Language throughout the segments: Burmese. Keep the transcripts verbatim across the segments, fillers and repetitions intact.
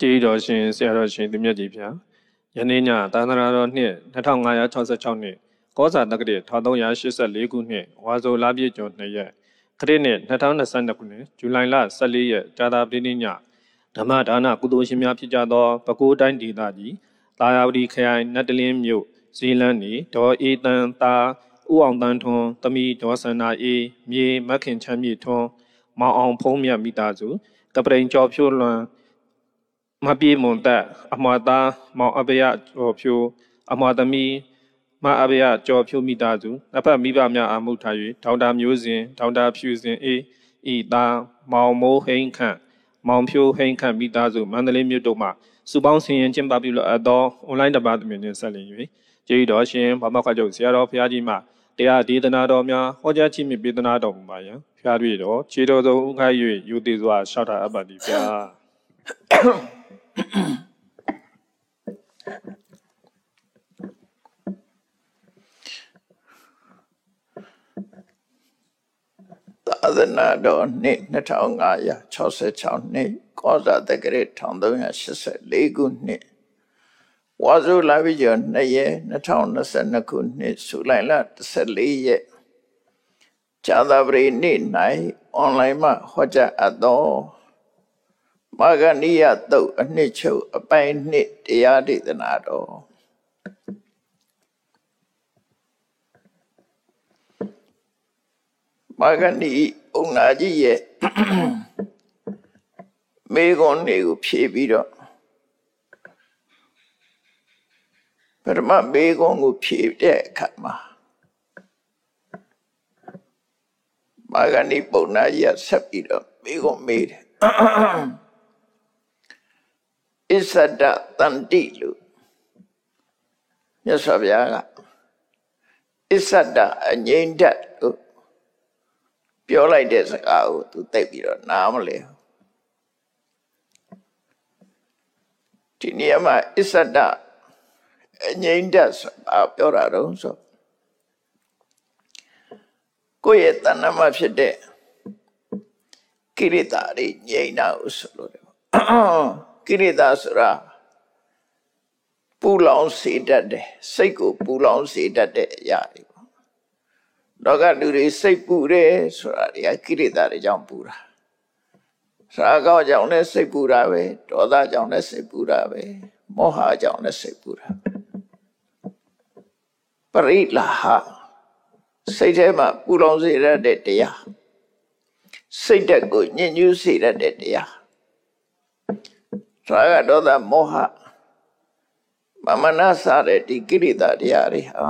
ကျေးတော်ရှင်ဆရာတော်ရှင်သူမြတ်ကြီးဗျာယနေ့ညသာသနာတော်နှစ်နှစ်ထောင်ငါးရာ၆ဆယ့်ခြောက်နှစ်ကောဇာတက္ကရာတစ်ထောင်သုံးရာရှစ်ဆယ့်လေးခုနှစ်ဝါဆိုလပြည့်ကျော်နှစ်ရက်ခရစ်နှစ်နှစ်ထောင်နှစ်ဆယ့်နှစ်ခုနှစ်ဇူလိုင်လဆယ့်လေးရက်ကြာသပတေးညဓမ္မဒါနကုသိုလ်ရှင်များဖြစ်ကြသောပဲခူးတိုင်းဒေသကြီးသာယာဝတီခရိုင်နတ်တလင်းမြို့ဇီလန်းနေဒေါ်အေးတန်သာဦးအောင်တန်းထွန်းသမီးဒေါ်စန္ဒာအေးမြေမခင်ချမ်းမြေထွန်းမောင်အောင်ဖုံးမြတ်မိသားစုကပရိန်ကျော်ဖြိုးလွန်မပြေမွန်တက်အမွာသားမောင်အဘယကျော်ဖြိုးအမွာသမီးမအဘယကျော်ဖြိုးမိသားစုအဖက်မိဘများအာမှုထား၍ဒေါက်တာမျိုးစင်ဒေါက်တာဖြူစင်အေးဤသားမောင်မိုးဟိန်းခန့်မောင်ဖြိုးဟိန်းခန့်မိသားစုမန္တလေးမြို့တို့မှစုပေါင်းဆင်ရင်ကျင်းပပြုလို့အပ်သောအွန်လိုင်းတပတ်သမီးနှင့်ဆက်လျင်၍ကျေးတော်ရှင်ဘာမခကျုပ်ဆရာတော်ဘုရားကြီးမှတရားဒေသနာတော်များဟောကြားခြင်းမြပေးသနာတော်မူပါယံဖျားတွေ့တော်ခြေတော်ဆုံးဥခိုက်၍ယူသေးစွာရှောက်တာအပ်ပါသည်ဗျာသာသနာတော်နှစ်နှစ်ထောင်ငါးရာ၆ဆယ့်ခြောက်နှစ်ကောဇာတက္ကရာတစ်ထောင်သုံးရာရှစ်ဆယ့်လေးခုနှစ်ဝါဆိုလပြည့်ကျော်နှစ်ရက်နှစ်ထောင်နှစ်ဆယ့်နှစ်ခုနှစ်ဇူလိုင်လတစ်ဆယ့်လေးရက်ကြာသပတေးနေ့၌အွန်လိုင်းမှာဟောကြားအပ်သောမာဂနိယသုတ်အနှစ်ချုပ်အပိုင်းနှစ်တရားဒေသနာတော်မာဂနိဥင္နာကြီးရဲ့မေခွန်းတွေကိုဖြည့်ပြီးတော့ပထမမေခွန်းကိုဖြည့်တဲ့အခါမှာမာဂနိပုံနာကြီးဆက်ပြီးတော့မေခွန်းမေးတယ်ဣစ္ဆဒတန္တိလို့မြတ်စွာဘုရားကဣစ္ဆဒအငြိမ့်တတ်လို့ပြောလိုက်တဲ့စကားကိုသူသိပြီးတော့နားမလဲဒီနေရာမှာဣစ္ဆဒအငြိမ့်တတ်ဆိုတာပြောတာတော့ဆိုကိုယ့်ရဲ့တဏ္ဍမှာဖြစ်တဲ့ကိရိတာတွေငြိမ့်တာကိုဆိုလို့တယ်ကိရိတာဆိုတာပူလောင်စေတတ်တယ်စိတ်ကိုပူလောင်စေတတ်တဲ့အရာတွေပေါ့လောကလူတွေစိတ်ပူတယ်ဆိုတာတွေကကိရိတာတွေကြောင့်ပူတာရာဂကြောင့်လည်းစိတ်ပူတာပဲဒေါသကြောင့်လည်းစိတ်ပူတာပဲမောဟကြောင့်လည်းစိတ်ပူတာပရိလာဟစိတ်ထဲမှာပူလောင်စေတတ်တဲ့တရားစိတ်ဓာတ်ကိုညှဉ်းညူးစေတတ်တဲ့တရားရာဂဒေါသမောဟမမနာစတဲ့ဒီကိရိတာတရားတွေဟာ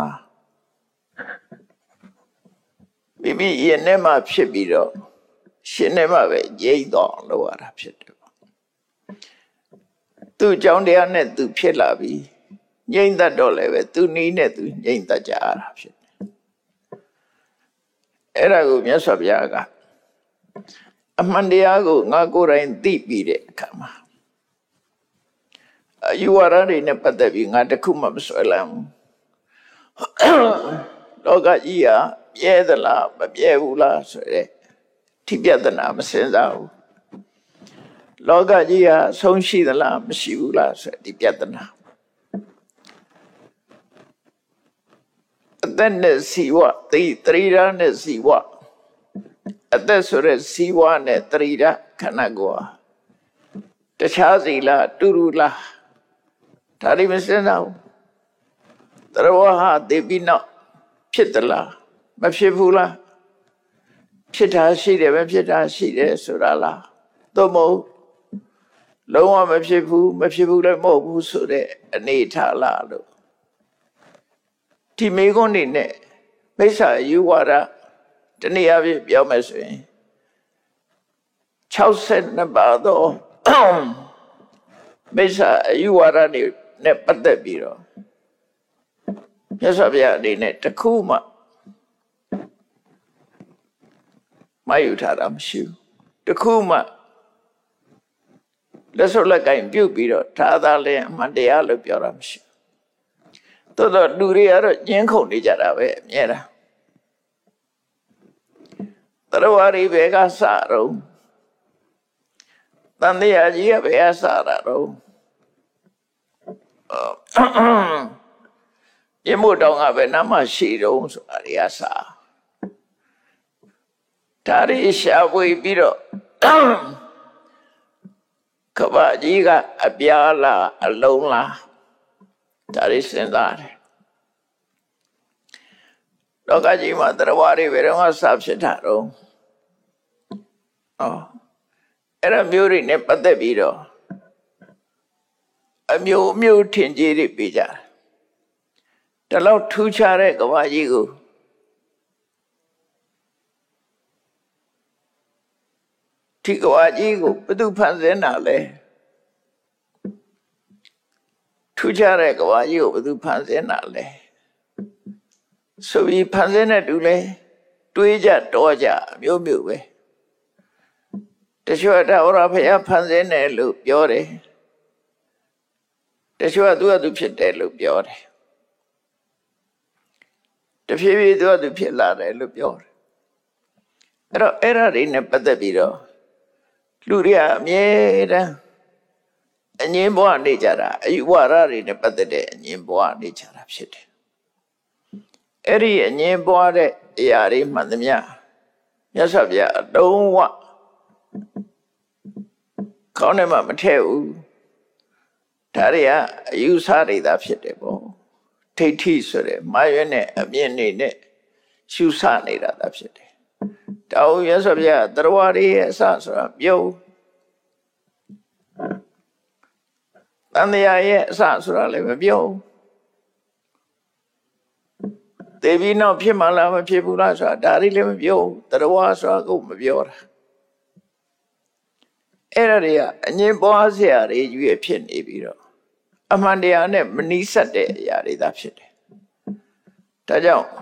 မိမိရဲ့နဲ့မှဖြစ်ပြီးတော့ရှင်နဲ့မှပဲငြိမ့်တော့လို့ရတာဖြစ်တယ်ပေါ့သူ့ကြောင့်တရားနဲ့သူဖြစ်လာပြီးငြိမ့်တတ်တော့လည်းပဲသူနီးနဲ့သူငြိမ့်တတ်ကြရတာဖြစ်တယ်အဲ့ဒါကိုမြတ်စွာဘုရားကအမှန်တရားကိုငါကိုယ်တိုင်သိပြီးတဲ့အခါမှာအယူဝါဒတွေနဲ့ပတ်သက်ပြီးငါတခုမှမဆွဲလမ်းဘူးလောကကြီးဟာပြဲသလားမပြဲဘူးလားဆိုတဲ့ထိပြဿနာမစင်စားဘူးလောကကြီးဟာဆုံးရှိသလားမရှိဘူးလားဆိုတဲ့ဒီပြဿနာအသက်နဲ့စီဝသီတရိယာနဲ့စီဝအသက်ဆိုတဲ့စီဝနဲ့တရိယာခန္ဓာကိုယ်တခြားစီလားတူတူလားဒါတွေမစင်စားဘူးတရဝဟာတေပိနောဖြစ်သလားမဖြစ်ဘူးလားဖြစ်တာရှိတယ်ပဲဖြစ်တာရှိတယ်ဆိုတာလားသို့မဟုတ်လုံးဝမဖြစ်ဘူးမဖြစ်ဘူးလည်းမဟုတ်ဘူးဆိုတဲ့အနေထားလားလို့ဒီမေခွန်းနေနဲ့မိစ္ဆာယူဝါဒတနည်းအားဖြင့်ပြောမယ်ဆိုရင်၆၂ပါးသောမိစ္ဆာယူဝါဒတွေနဲ့ပတ်သက်ပြီးတော့မြတ်စွာဘုရားအနေနဲ့တခုမှမယူထားတာမရှိဘူးတခုမှလက်စွပ်လက်ကင်ပြုတ်ပြီးတော့ဒါသာလည်းအမှန်တရားလို့ပြောတာမရှိဘူးသို့တော့လူတွေကတော့ညှင်းခုန်နေကြတာပဲအမြဲတမ်းသရဝရီဘဲကစတော့တန်တရားကြီးကဘယ်အစားတာတော့ပြမို့တောင်ကပဲနာမရှိတော့ဆိုတာတွေအစားဒါရီရှာဖွေပြီးတော့ကဘာကြီးကအပြားလားအလုံးလားဒါရီစဉ်းစားတယ်လောကကြီးမှာတရားဝါတွေဘယ်တော့မှစဖြစ်တာတော့အော်အဲ့ဒါမျိုးတွေနဲ့ပတ်သက်ပြီးတော့အမျိုးမျိုးထင်ကြီးတွေပေးကြတယ်ဒါလောက်ထူးခြားတဲ့ကဘာကြီးကိုဒီကဘာကြီးကိုဘယ်သူဖန်ဆင်းတာလဲထူးခြားတဲ့ကဘာကြီးကိုဘယ်သူဖန်ဆင်းတာလဲဆိုပြီးဖန်ဆင်းတဲ့သူလဲတွေးကြတော့ကြအမျိုးမျိုးပဲတချို့ကဟောရဖယားဖန်ဆင်းတယ်လို့ပြောတယ်တချို့ကသူကသူဖြစ်တယ်လို့ပြောတယ်တဖြည်းဖြည်းသူကသူဖြစ်လာတယ်လို့ပြောတယ်အဲ့တော့အဲ့ဒါတွေနဲ့ပတ်သက်ပြီးတော့လူတွေကအမြဲတမ်းအငြင်းပွားနေကြတာအယူဝါဒတွေနဲ့ပတ်သက်တဲ့အငြင်းပွားနေကြတာဖြစ်တယ်အဲ့ဒီအငြင်းပွားတဲ့အရာတွေမှန်သမျှမြတ်စွာဘုရားအတုံးဝခေါင်းထဲမှာမထည့်ဘူးဒါတွေကအယူဆတွေသာဖြစ်တယ်ပေါ့ထိဋ္ဌိဆိုတဲ့မာရွဲ့နဲ့အမြင့်နေနဲ့ရှုဆနေတာသာဖြစ်တယ်တောင်မြတ်စွာဘုရားတရားဝါတွေရဲ့အစဆိုတာပြုံးတန်တရားရဲ့အစဆိုတာလည်းမပြုံးတေပြီးနောက်ဖြစ်မှလားမဖြစ်ဘူးလားဆိုတာဒါတွေလည်းမပြောဘူးတရားဝါဆိုတာကိုမပြောတာအဲ့ဒါတွေကအငြင်းပွားစရာတွေရွေးဖြစ်နေပြီးတော့အမှန်တရားနဲ့မနီးစပ်တဲ့အရာတွေသာဖြစ်တယ်ဒါကြောင့်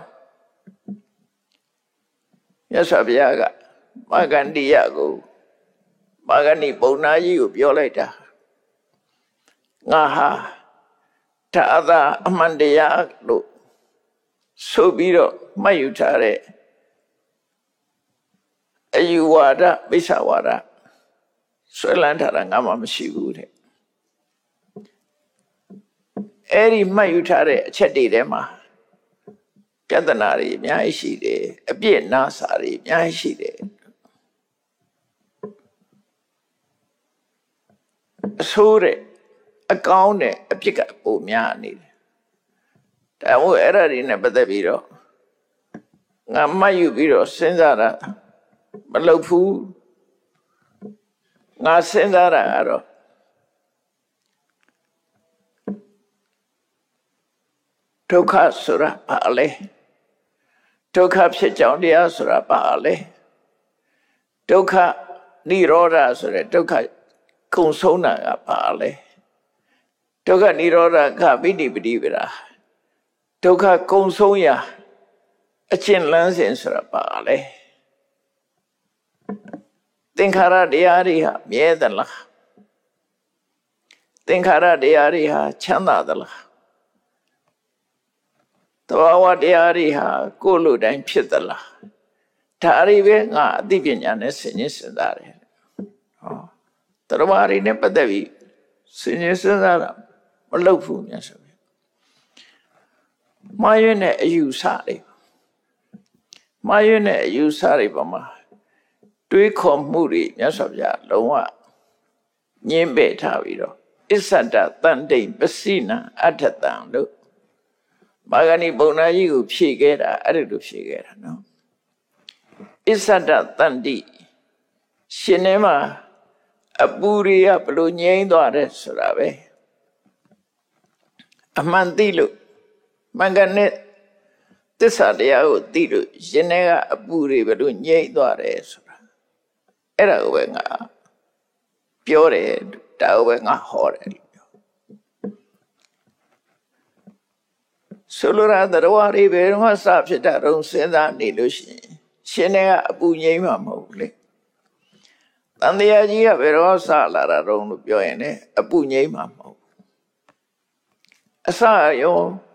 မြတ်စွာဘုရားကမဂ္ဂန္တိယကိုမဂ္ဂဏိပုံနာကြီးကိုပြောလိုက်တာငါဟာဒါအသာအမှန်တရားလို့ဆိုပြီးတော့မှတ်ယူထားတဲ့အယူဝါဒမိစ္ဆာဝါဒဆွဲလန်းထားတာငါမှမရှိဘူးတဲ့အဲ့ဒီမှတ်ယူထားတဲ့အချက်တွေထဲမှာပြဿနာတွေအများကြီးရှိတယ်အပြစ်နာစာတွေအများကြီးရှိတယ်အဆိုးတဲ့အကောင်းတဲ့အပြစ်ကပိုများနေတယ်ဒါမို့အဲ့ဒါတွေနဲ့ပတ်သက်ပြီးတော့ငါမှတ်ယူပြီးတော့စဉ်းစားတာမလုပ်ဘူးငါစဉ်းစားတာကတော့ဒုက္ခဆိုတာဘာလဲဒုက္ခဖြစ်ကြောင်းတရားဆိုတာဘာလဲဒုက္ခនិရောဓဆိုတဲ့ဒုက္ခကုန်ဆုံးတာကဘာလဲဒုက္ခនិရောဓကပိဋိပတိပရာဒုက္ခကုန်ဆုံးရာအကျင့်လန်းစဉ်ဆိုတာပါလေသင်္ခါရတရားတွေဟာမြဲသလားသင်္ခါရတရားတွေဟာချမ်းသာသလားသဘာဝတရားတွေဟာကိုယ်လိုတိုင်းဖြစ်သလားဒါတွေပဲငါအသိပညာနဲ့ဆင်ခြင်စဉ်းစားတယ်ဟောတရားတွေနဲ့ပတ်သက်ပြီးဆင်ခြင်စဉ်းစားတာမလုပ်ဘူးမြတ်စွာဘုရားမာရွေးနဲ့အယူဆတွေမာရွေးနဲ့အယူဆတွေပါမှာတွေးခေါ်မှုတွေမြတ်စွာဘုရားလုံးဝညှင်းပယ်ထားပြီးတော့အစ္ဆဒတန်တိပစိနံအဋ္ဌတံလို့မာဂဏိပုံနာကြီးကိုဖြည့်ခဲ့တာအဲ့ဒါလိုဖြည့်ခဲ့တာနော်အစ္ဆဒတန်တိရှင်ထဲမှာအပူတွေကဘလို့ငြိမ်းသွားတယ်ဆိုတာပဲအမှန်သိလို့မင်္ဂနဲ့သစ္စာတရားကိုသိလို့ရှင်ထဲကအပူတွေဘလို့ငြိမ်းသွားတယ်ဆိုတာအဲ့ဒါကိုပဲငါပြောတယ်ဒါကိုပဲငါဟောတယ်လို့ပြောဆိုလိုတာတရားတွေဘယ်တော့မှစဖြစ်တာတော့စဉ်းစားနေလို့ရှိရင်ရှင်ထဲကအပူငြိမ်းမှာမဟုတ်ဘူးလေတန်တရားကြီးကဘယ်တော့စလာတာတော့လို့ပြောရင်လည်းအပူငြိမ်းမှာမဟုတ်ဘူးအစရော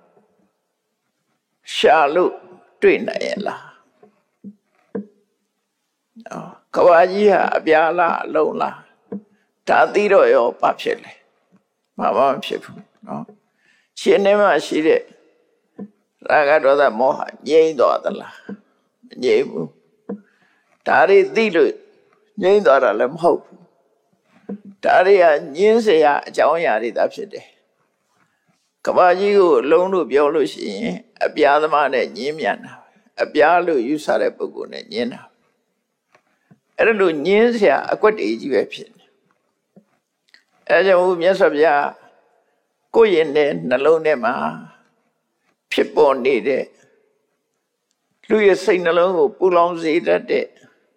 ရှာလို့တွေ့နိုင်ရလားအော်ကဘာကြီးဟာအပြားလားအလုံးလားဒါသိတော့ရောဘာဖြစ်လဲဘာမှမဖြစ်ဘူးနော်ရှင်ထဲမှာရှိတဲ့ရာဂဒေါသမောဟငြိမ့်သွားသလားမငြိမ့်ဘူးဒါတွေသိလို့ငြိမ့်သွားတာလည်းမဟုတ်ဘူးဒါတွေကညင်းเสียအကြောင်းအရာတွေသာဖြစ်တယ်ကဘာကြီးကိုအလုံးလို့ပြောလို့ရှိရင်အပြားသမားနဲ့ညင်းမြန်တာအပြားလို့ယူဆတဲ့ပုဂ္ဂိုလ်နဲ့ညင်းတာအဲ့လိုညင်းเสียအကွက်တွေကြီးပဲဖြစ်နေအဲကြောင့်မြတ်စွာဘုရားကိုယ့်ရင်နဲ့နှလုံးထဲမှာဖြစ်ပေါ်နေတဲ့လူရဲ့စိတ်နှလုံးကိုပူလောင်စေတတ်တဲ့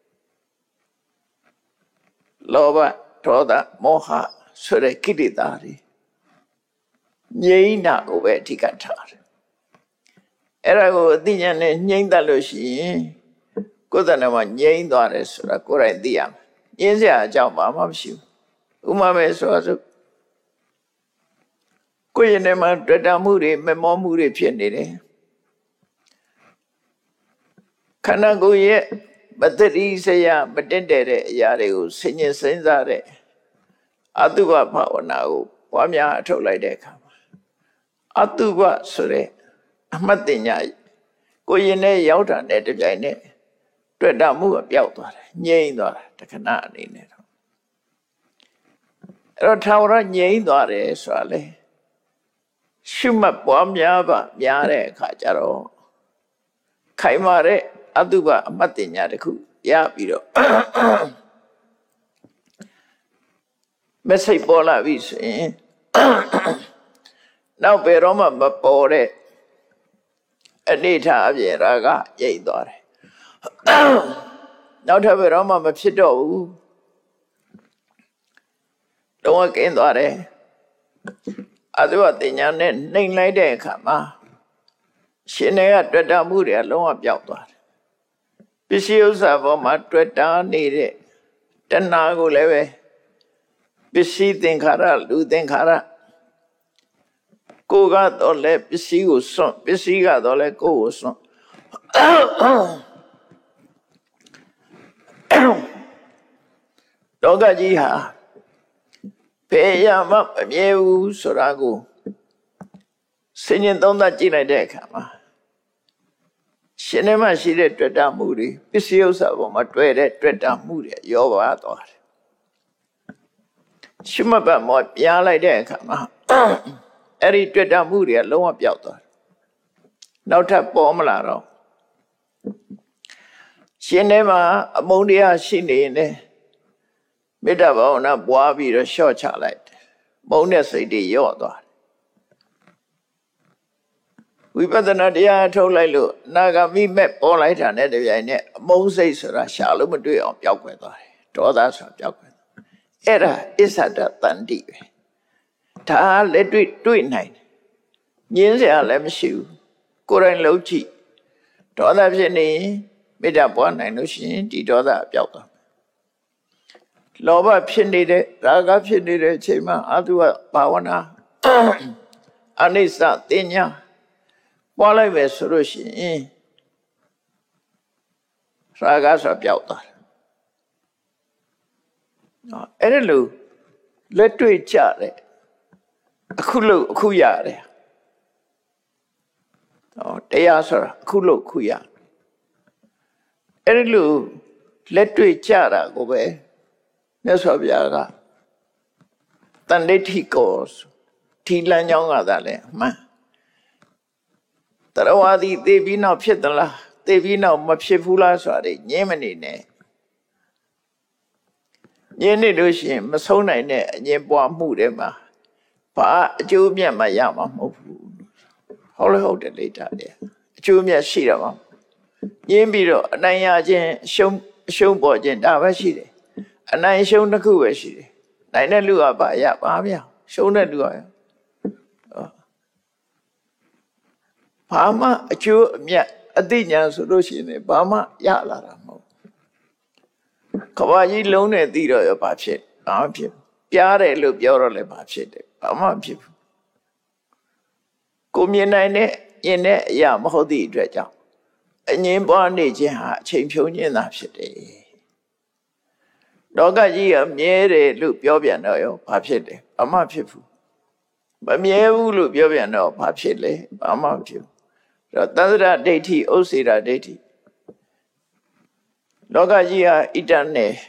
လောဘဒေါသမောဟဆိုတဲ့ကိလေသာတွေငြိမ်းတာကိုပဲအဓိကထားတယ်အဲ့ဒါကိုအသိဉာဏ်နဲ့ငြိမ်းတတ်လို့ရှိရင်ကိုယ်တဏ္ဍာမှာငြိမ်းသွားတယ်ဆိုတာကိုယ်တိုင်သိရမယ်ငြင်းစရာအကြောင်းဘာမှမရှိဘူးဥမာပဲဆိုတော့ကိုယ်ရင်ထဲမှာတွေ့တာမှုတွေမမောမှုတွေဖြစ်နေတယ်ခန္ဓာကိုယ်ရဲ့မတ္တိစရာမတင်တဲ့အရာတွေကိုဆင်ញင်စဉ်းစားတဲ့အတုပဘာဝနာကိုပွားများအထုတ်လိုက်တဲ့အခါမှာအတုပဆိုတဲ့အမှတ်တင်ညာကိုယ်ရင်ထဲရောက်တာနဲ့တပြိုင်နက်တွေ့တာမှုကပျောက်သွားတယ်ငြိမ့်သွားတာတခဏအနေနဲ့တော့အဲ့တော့ထာဝရငြိမ့်သွားတယ်ဆိုတာလေရှုမှတ်ပွားများပါများတဲ့အခါကျတော့ခိုင်မာတဲ့အတုပအမှတ်တင်ညာတစ်ခုရပြီးတော့မစိတ်ပေါ်လာပြီဆိုရင်နောက်ဘယ်တော့မှမပေါ်တဲ့အနေထားအပြင်ရာဂရိတ်သွားတယ်နောက်ထပ်ဘယ်တော့မှမဖြစ်တော့ဘူးတော့ကင်းသွားတယ်အတုပတင်ညာနဲ့နှိမ်လိုက်တဲ့အခါမှာရှင်တွေကတွေ့တာမှုတွေကလုံးဝပျောက်သွားတယ်ပစ္စည်းဥစ္စာပေါ်မှာတွေ့တာနေတဲ့တဏှာကိုလည်းပဲပစ္စည်းသင်္ခါရလူသင်္ခါရကိုယ်ကတော့လည်းပစ္စည်းကိုစွန့်ပစ္စည်းကတော့လည်းကိုယ်ကိုစွန့်လောကကြီးဟာဘယ်ရမှမမြဲဘူးဆိုတာကိုစဉ်းကျင်သုံးသပ်ကြည့်လိုက်တဲ့အခါမှာရှင်ထဲမှာရှိတဲ့တွေ့တာမှုတွေပစ္စည်းဥစ္စာပေါ်မှာတွေ့တဲ့တွေ့တာမှုတွေရောပါသွားတယ်ရှုမှတ်ပါမောပြားလိုက်တဲ့အခါမှာအဲ့ဒီတွေ့တာမှုတွေကလုံးဝပျောက်သွားတယ်နောက်ထပ်ပေါ်မလာတော့ရှင်ထဲမှာအမုန်းတရားရှိနေရင်မေတ္တာဘာဝနာပွားပြီးတော့ရှော့ချလိုက်တယ်မုန်းတဲ့စိတ်တွေရော့သွားတယ်ဝိပဿနာတရားထုတ်လိုက်လို့နာဂမိမဲ့ပေါ်လိုက်တာနဲ့တပြိုင်နက်အမုန်းစိတ်ဆိုတာရှာလို့မတွေ့အောင်ပျောက်ကွယ်သွားတယ်ဒေါသဆိုတာပျောက်ကွယ်အဲ့ဒါအစ္ဆဒတန္တိပဲဒါလက်တွေ့တွေ့နိုင်တယ်ညင်းစရာလည်းမရှိဘူးကိုယ်တိုင်လုံးကြည့်ဒေါသဖြစ်နေမေတ္တာပွားနိုင်လို့ရှိရင်ဒီဒေါသပျောက်သွားလောဘဖြစ်နေတဲ့ရာဂဖြစ်နေတဲ့အချိန်မှာအတုဘာဝနာအနိစ္စတင်ညာပွားလိုက်ပဲဆိုလို့ရှိရင်ရာဂဆိုပျောက်သွားတယ်အဲ့ဒါလို့လက်တွေ့ကြတယ်အခုလို့အခုရတယ်ဟောတရားဆိုတာအခုလို့အခုရအဲ့ဒါလို့လက်တွေ့ကြတာကိုပဲမြတ်စွာဘုရားကတန်ဋိဋ္ဌိကောဒီလမ်းကြောင်းကသာလဲအမှန်တရဝါဒီသေပြီးနောက်ဖြစ်သလားသေပြီးနောက်မဖြစ်ဘူးလားဆိုတာညင်းမနေနဲ့ညင်းနေလို့ရှိရင်မဆုံးနိုင်တဲ့အငြင်းပွားမှုတွေမှာဘာအကျိုးမြတ်မှရမှာမဟုတ်ဘူးဟုတ်လေဟုတ်တယ်လေတာတယ်အကျိုးမြတ်ရှိတာပါညင်းပြီးတော့အနိုင်ရခြင်းအရှုံးအရှုံးပေါ်ခြင်းဒါပဲရှိတယ်အနိုင်ရှုံးတစ်ခုပဲရှိတယ်နိုင်တဲ့လူကဘာရပါဗျာရှုံးတဲ့လူကဘာမှအကျိုးအမြတ်အသိဉာဏ်ဆိုလို့ရှိရင်ဘာမှရလာတာမဟုတ်ကဘာကြီးလုံးနဲ့သိတော့ရောဘာဖြစ်ဘာမှဖြစ်ပြားတယ်လို့ပြောတော့လည်းဘာဖြစ်တယ်ဘာမှဖြစ်ဘူးကိုမြင်နိုင်တဲ့ယင်တဲ့အရာမဟုတ်သည့်အတွက်ကြောင့်အငြင်းပွားနေခြင်းဟာအချိန်ဖြုံးခြင်းသာဖြစ်တယ်လောကကြီးကမြဲတယ်လို့ပြောပြန်တော့ရောဘာဖြစ်တယ်ဘာမှဖြစ်ဘူးမမြဲဘူးလို့ပြောပြန်တော့ဘာဖြစ်လဲဘာမှမဖြစ်ဘူးအဲ့တော့သန္တရဒိဋ္ဌိဥစ္စေရဒိဋ္ဌိလောကကြီးဟာဣတ္တနဲ့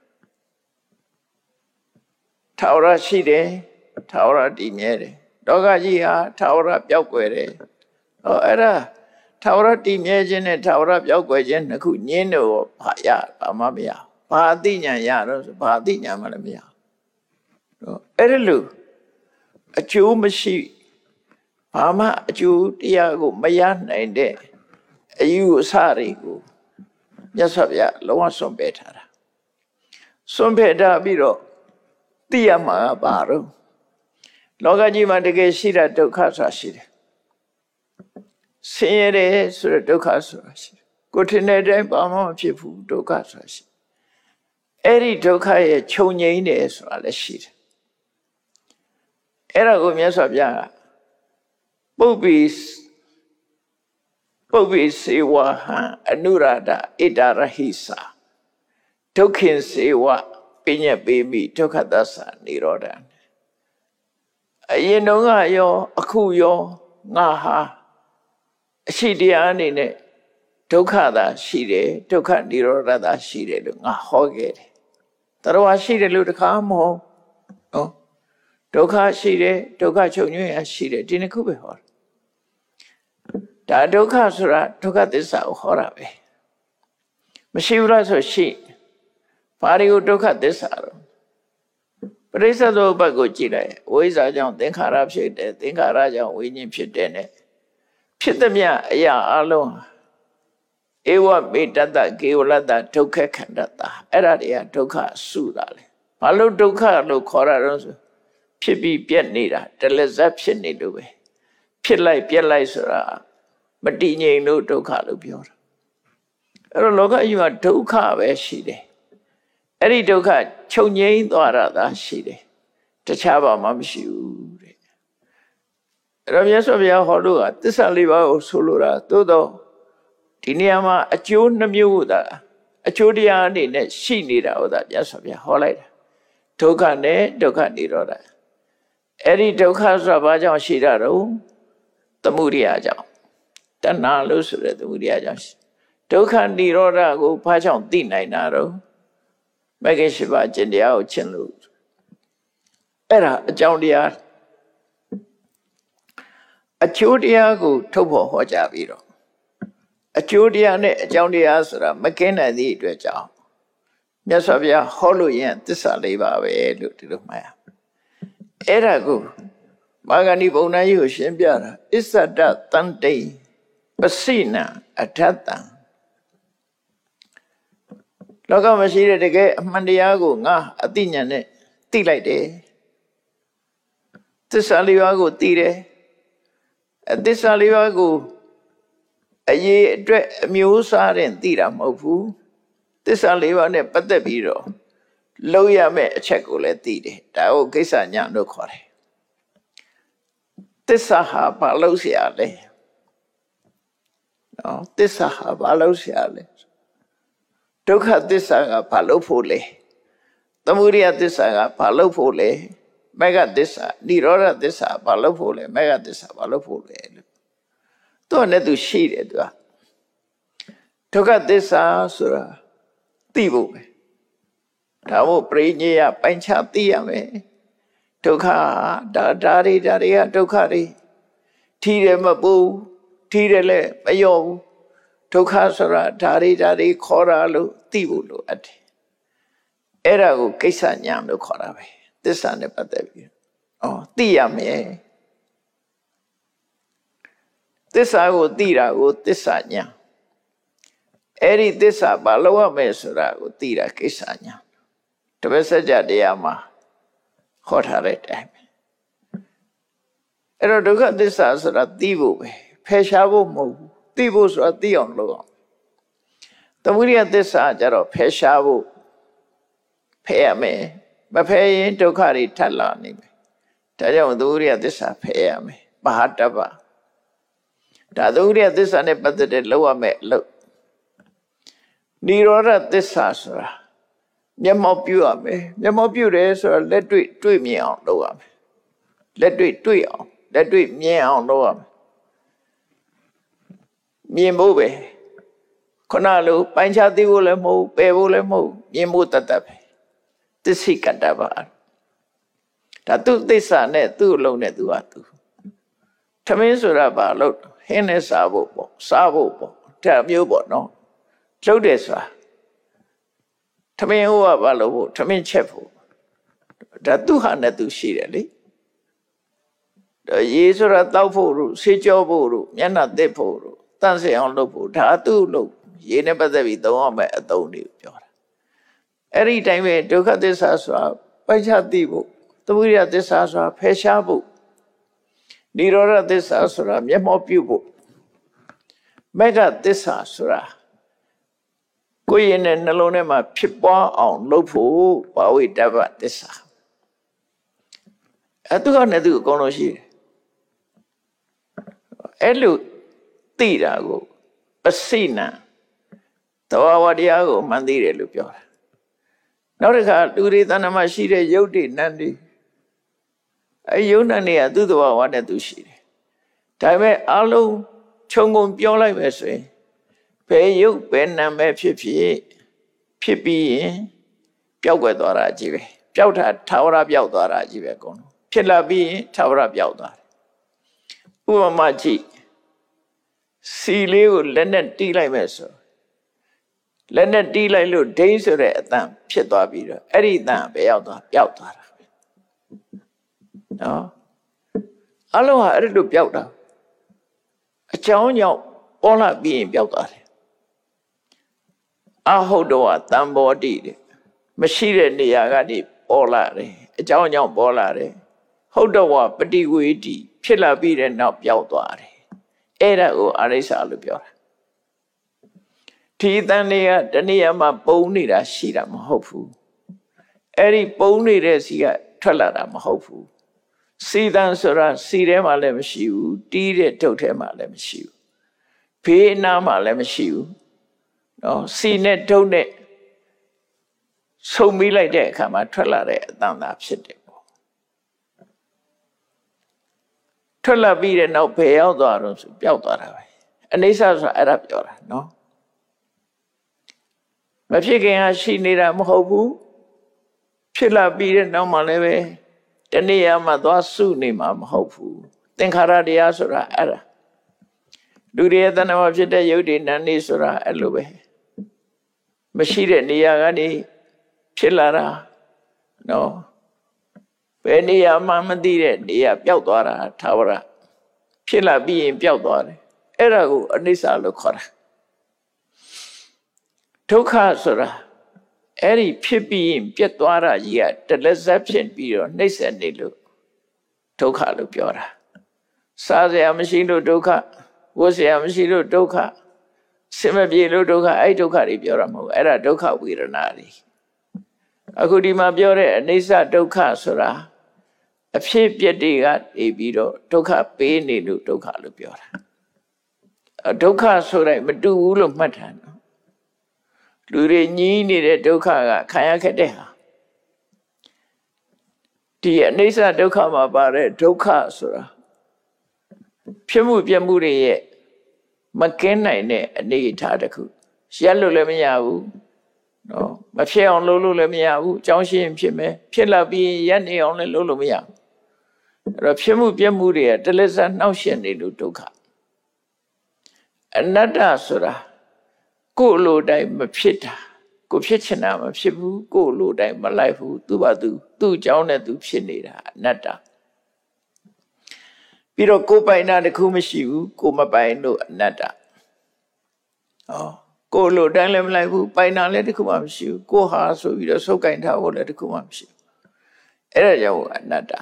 ထာဝရရှိတယ်ထာဝရတည်မြဲတယ်လောကကြီးဟာထာဝရပျောက်ကွယ်တယ်ဟောအဲ့ဒါထာဝရတည်မြဲခြင်းနဲ့ထာဝရပျောက်ကွယ်ခြင်းနှစ်ခုညင်းတော့ဘာရဘာမှမရဘာအသိဉာဏ်ရတော့ဆိုဘာအသိဉာဏ်မှလည်းမရတော့အဲ့ဒါလို့အကျိုးမရှိဘာမှအကျိုးတရားကိုမရနိုင်တဲ့အယူအဆတွေကိုမြတ်စွာဘုရားလုံးဝစွန့်ပယ်ထားတာစွန့်ပယ်ထားပြီးတော့သိရမှာပါတော့လောကကြီးမှာတကယ်ရှိတဲ့ဒုက္ခဆိုတာရှိတယ်ဆင်းရဲတယ်ဆိုတဲ့ဒုက္ခဆိုတာရှိတယ်ကိုယ်ထင်တဲ့အတိုင်းဘာမှမဖြစ်ဘူးဒုက္ခဆိုတာရှိအဲ့ဒီဒုက္ခရဲ့ခြုံငိမ့်တယ်ဆိုတာလည်းရှိတယ်အဲ့ဒါကိုမြတ်စွာဘုရားပုပ္ပိပုပ္ပိစေဝဟံအနုရာဒဣတရဟိစာဒုက္ခင်စေဝပညတ်ပေမိဒုက္ခသစ္စာនិရောဓံအရင်တုန်းကရောအခုရောငါဟာအရှိတရားအနေနဲ့ဒုက္ခသာရှိတယ်ဒုက္ခនិရောဓသာရှိတယ်လို့ငါဟောခဲ့တယ်တရားရှိတယ်လို့တခါမဟုတ်နော်ဒုက္ခရှိတယ်ဒုက္ခချုပ်ငြိမ်းရရှိတယ်ဒီနှစ်ခုပဲဟောတာဒါဒုက္ခဆိုတာဒုက္ခသစ္စာကိုဟောတာပဲမရှိဘူးလားဆိုရှိဘာတွေကိုဒုက္ခသစ္စာတော့ပရိစ္ဆေသောဘက်ကိုကြည့်လိုက်ဝိဇ္ဇာကြောင့်သင်္ခါရဖြစ်တယ်သင်္ခါရကြောင့်ဝိညာဉ်ဖြစ်တယ်နဲ့ဖြစ်သည်မြအရာအလုံးဧဝမေတ္တကေဝလတ္တဒုက္ခခန္ဓတ္တအဲ့ဒါတွေကဒုက္ခစုတာလေဘာလို့ဒုက္ခလို့ခေါ်ရတော့ဆိုဖြစ်ပြီးပြက်နေတာတလက်ဇက်ဖြစ်နေလို့ပဲဖြစ်လိုက်ပြက်လိုက်ဆိုတာမတည်ငြိမ်လို့ဒုက္ခလို့ပြောတာအဲ့တော့လောကကြီးမှာဒုက္ခပဲရှိတယ်အဲ့ဒီဒုက္ခချုပ်ငြိမ်းသွားတာသာရှိတယ်တခြားဘာမှမရှိဘူးတဲ့အဲ့တော့မြတ်စွာဘုရားဟောလို့ကသစ္စာလေးပါးကိုဆိုလိုတာသို့တော့ဒီနေရာမှာအကျိုးနှမျိုးသာအကျိုးတရားအနေနဲ့ရှိနေတာဟုတ်တာမြတ်စွာဘုရားဟောလိုက်တာဒုက္ခနဲ့ဒုက္ခនិရောဓအဲ့ဒီဒုက္ခဆိုတာဘာကြောင့်ရှိတာတော့သမုဒိယကြောင့်တဏှာလို့ဆိုတဲ့သမုဒိယကြောင့်ဒုက္ခនិရောဓကိုဘာကြောင့်သိနိုင်တာတော့မဂ္ဂင်၈ပါးကျင့်တရားကိုကျင့်လို့အဲ့ဒါအကြောင်းတရားအကျိုးတရားကိုထုတ်ဖော်ဟောကြားပြီးတော့အကျိုးတရားနဲ့အကြောင်းတရားဆိုတာမကင်းနိုင်သည့်အတွက်ကြောင့်မြတ်စွာဘုရားဟောလို့ရင်သစ္စာလေးပါပဲလို့ဒီလိုမှတ်ရအဲ့ဒါကိုမာဂဏီဘုံတိုင်းကိုရှင်းပြတာအစ္ဆဒတန်တိပစိနံအထတ္တံလောကမရှိတဲ့တကယ်အမှန်တရားကိုငါအသိဉာဏ်နဲ့သိလိုက်တယ်သစ္စာလေးပါးကိုသိတယ်အသစ္စာလေးပါးကိုအရေးအတွက်အမျိုးအစားတဲ့သိတာမဟုတ်ဘူးသစ္စာလေးပါးနဲ့ပတ်သက်ပြီးတော့လုံးရမယ့်အချက်ကိုလည်းသိတယ်ဒါကိုကိစ္စညာလို့ခေါ်တယ်သစ္စာဟာဘာလို့ဆရာလဲနော်သစ္စာဟာဘာလို့ဆရာလဲဒုက္ခသစ္စာကဘာလို့ဖို့လဲသမုဒိယသစ္စာကဘာလို့ဖို့လဲမဂ္ဂသစ္စာនិရောဓသစ္စာဘာလို့ဖို့လဲမဂ္ဂသစ္စာဘာလို့ဖို့လဲလို့သူကလည်းသူရှိတယ်သူကဒုက္ခသစ္စာဆိုတာသိဖို့ပဲဒါမို့ပရိညေယပိုင်းခြားသိရမယ်ဒုက္ခဒါဒါတွေဒါတွေကဒုက္ခတွေထီးတယ်မပူထီးတယ်လည်းမလျော့ဘူးဒုက္ခဆိုတာဒါတွေဒါတွေခေါ်တာလို့သိဖို့လိုအပ်တယ်အဲ့ဒါကိုကိစ္စညာလို့ခေါ်တာပဲသစ္စာနဲ့ပတ်သက်ပြီးဩသိရမယ်သစ္စာကိုသိတာကိုသစ္စာညာအဲ့ဒီသစ္စာဘာလို့ရမယ်ဆိုတာကိုသိတာကိစ္စညာတပည့်စကြတရားမှာခေါ်ထားတဲ့အတိုင်းပဲအဲ့တော့ဒုက္ခသစ္စာဆိုတာသိဖို့ပဲဖယ်ရှားဖို့မဟုတ်ဘူးသိဖို့ဆိုတာသိအောင်လုပ်အောင်သမုဒိယသစ္စာကျတော့ဖယ်ရှားဖို့ဖယ်ရမယ်မဖယ်ရင်ဒုက္ခတွေထပ်လာနေမယ်ဒါကြောင့်သမုဒိယသစ္စာဖယ်ရမယ်မဟာတပ္ပဒါသမုဒိယသစ္စာနဲ့ပတ်သက်တဲ့လောက်ရမယ်အလုပ်និရောဓသစ္စာဆိုတာမျက်မှောက်ပြုရမယ်မျက်မှောက်ပြုတယ်ဆိုတော့လက်တွေ့တွေ့မြင်အောင်လုပ်ရမယ်လက်တွေ့တွေ့အောင်လက်တွေ့မြင်အောင်လုပ်ရမယ်မြင်ဖို့ပဲခုနလိုပိုင်းခြားသိဖို့လည်းမဟုတ်ပယ်ဖို့လည်းမဟုတ်မြင်ဖို့တတ်တတ်ပဲသစ္စိကတ္တပါဒါသူသစ္စာနဲ့သူ့အလုံးနဲ့သူဟာသူထမင်းဆိုတာဘာလို့ဟင်းနဲ့စားဖို့ပေါ့စားဖို့ပေါ့ဒါမျိုးပေါ့နော်လှုပ်တယ်ဆိုတာထမင်းဟိုကဘာလို့ဖို့ထမင်းချက်ဖို့ဒါသူဟာနဲ့သူရှိတယ်လေဒါရေဆိုတာတောက်ဖို့လို့ဆေးကြောဖို့လို့မျက်နှာသစ်ဖို့လို့တန့်စင်အောင်လုပ်ဖို့ဒါသူ့လို့ရေနဲ့ပတ်သက်ပြီးသုံးအောင်မဲ့အသုံးတွေကိုပြောတာအဲ့ဒီတိုင်းပဲဒုက္ခသစ္စာဆိုတာပိုက်ချသိဖို့သမုဒယသစ္စာဆိုတာဖယ်ရှားဖို့နိရောဓသစ္စာဆိုတာမျက်မှောက်ပြုဖို့မေဃသစ္စာဆိုတာကိုယ်ရဲ့နှလုံးထဲမှာဖြစ်ပွားအောင်လုပ်ဖို့ဘာဝိတ္တပသစ္စာအဲ့သူကနဲ့သူအကုန်လုံးရှိတယ်အဲ့လိုသိတာကိုပစိနံသဘာဝတရားကိုမှန်သိတယ်လို့ပြောတာနောက်တစ်ခါလူတွေတဏ္ဍမှာရှိတဲ့ယုတ်တိနန္တိအဲယုတ်နန္တိကသူ့သဘာဝနဲ့သူရှိတယ်ဒါပေမဲ့အလုံးခြုံငုံပြောလိုက်ပဲဆိုရင်ဘယ်ယုတ်ဘယ်နာမဲဖြစ်ဖြစ်ဖြစ်ပြီးရင်ပျောက်ကွယ်သွားတာကြီးပဲပျောက်တာထာဝရပျောက်သွားတာကြီးပဲအကုန်လုံးဖြစ်လာပြီးရင်ထာဝရပျောက်သွားတယ်ဥပမာကြည့်စီလေးကိုလက်နဲ့တီးလိုက်မယ်ဆိုလက်နဲ့တီးလိုက်လို့ဒိန်းဆိုတဲ့အတန်ဖြစ်သွားပြီးတော့အဲ့ဒီအတန်ပဲရောက်သွားပျောက်သွားတာပဲနော်အလုံးဟာအဲ့လိုပျောက်တာအကြောင်းကြောင့်ပေါ်လာပြီးရင်ပျောက်သွားတယ်အဟုတ်တော့တံဘောတိတဲ့မရှိတဲ့နေရာကနေပေါ်လာတယ်အကြောင်းကြောင့်ပေါ်လာတယ်ဟုတ်တော့ပฏิဝေတိဖြစ်လာပြီးတဲ့နောက်ပျောက်သွားတယ်အဲ့ဒါကိုအရိစ္ဆာလို့ပြောတာဒီတန်တွေကတဏှာမှာပုံနေတာရှိတာမဟုတ်ဘူးအဲ့ဒီပုံနေတဲ့စီကထွက်လာတာမဟုတ်ဘူးစီတန်ဆိုတာစီထဲမှာလည်းမရှိဘူးတီးတဲ့ထုတ်ထဲမှာလည်းမရှိဘူးဘေးနားမှာလည်းမရှိဘူးနော်စီနဲ့ထုတ်နဲ့ဆုံမိလိုက်တဲ့အခါမှာထွက်လာတဲ့အတန်သာဖြစ်တယ်ပေါ့ထွက်လာပြီးတဲ့နောက်ဘယ်ရောက်သွားတော့ဆိုပျောက်သွားတာပဲအနိစ္စဆိုတာအဲ့ဒါပြောတာနော်မဖြစ်ခင်ကရှိနေတာမဟုတ်ဘူးဖြစ်လာပြီးတဲ့နောက်မှလည်းပဲတဏှာမှာသွားစုနေမှာမဟုတ်ဘူးသင်္ခါရတရားဆိုတာအဲ့ဒါလူတွေရဲ့တဏှာမှာဖြစ်တဲ့ယုတ်တိနန္ဒီဆိုတာအဲ့လိုပဲမရှိတဲ့နေရာကနေဖြစ်လာတာနော်ဘယ်နေရာမှမသိတဲ့နေရာပျောက်သွားတာထာဝရဖြစ်လာပြီးရင်ပျောက်သွားတယ်အဲ့ဒါကိုအနိစ္စလို့ခေါ်တာဒုက္ခဆိုတာအဲ့ဒီဖြစ်ပြီးရင်ပြတ်သွားတာကြီးကတလက်ဆက်ဖြစ်ပြီးတော့နှိမ့်ဆက်နေလို့ဒုက္ခလို့ပြောတာစားစရာမရှိလို့ဒုက္ခဝတ်စရာမရှိလို့ဒုက္ခစင်မပြေလို့ဒုက္ခအဲ့ဒုက္ခတွေပြောတာမဟုတ်ဘူးအဲ့ဒါဒုက္ခဝေဒနာတွေအခုဒီမှာပြောတဲ့အနိစ္စဒုက္ခဆိုတာအဖြစ်ပြက်တွေကနေပြီးတော့ဒုက္ခပေးနေလို့ဒုက္ခလို့ပြောတာဒုက္ခဆိုတိုင်းမတူဘူးလို့မှတ်ထားနော်လူတွေညီးနေတဲ့ဒုက္ခကခံရခဲ့တဲ့ဟာဒီအနိစ္စဒုက္ခမှာပါတဲ့ဒုက္ခဆိုတာဖြစ်မှုပြမှုတွေရဲ့မကင်းနိုင်တဲ့အနေအထားတစ်ခုရက်လို့လည်းမရဘူးနော်မဖြစ်အောင်လုပ်လို့လည်းမရဘူးအကြောင်းရှိရင်ဖြစ်မယ်ဖြစ်လာပြီးရက်နေအောင်လည်းလုပ်လို့မရဘူးအဲ့တော့ဖြစ်မှုပြမှုတွေကတလက်စားနှောက်ယှက်နေလို့ဒုက္ခအနတ္တဆိုတာကိုယ်လိုတိုင်းမဖြစ်တာကိုဖြစ်ချင်တာမဖြစ်ဘူးကိုယ်လိုတိုင်းမလိုက်ဘူးသူ့ဘာသူသူ့အကြောင်းနဲ့သူဖြစ်နေတာအနတ္တပြီးတော့ကိုယ်ပိုင်တာတခုမရှိဘူးကိုယ်မပိုင်လို့အနတ္တဟောကိုယ်လိုတိုင်းလည်းမလိုက်ဘူးပိုင်တာလည်းတခုမှမရှိဘူးကိုယ်ဟာဆိုပြီးတော့စုပ်ကင်ထားဖို့လည်းတခုမှမရှိဘူးအဲ့ဒါကြောင့်အနတ္တ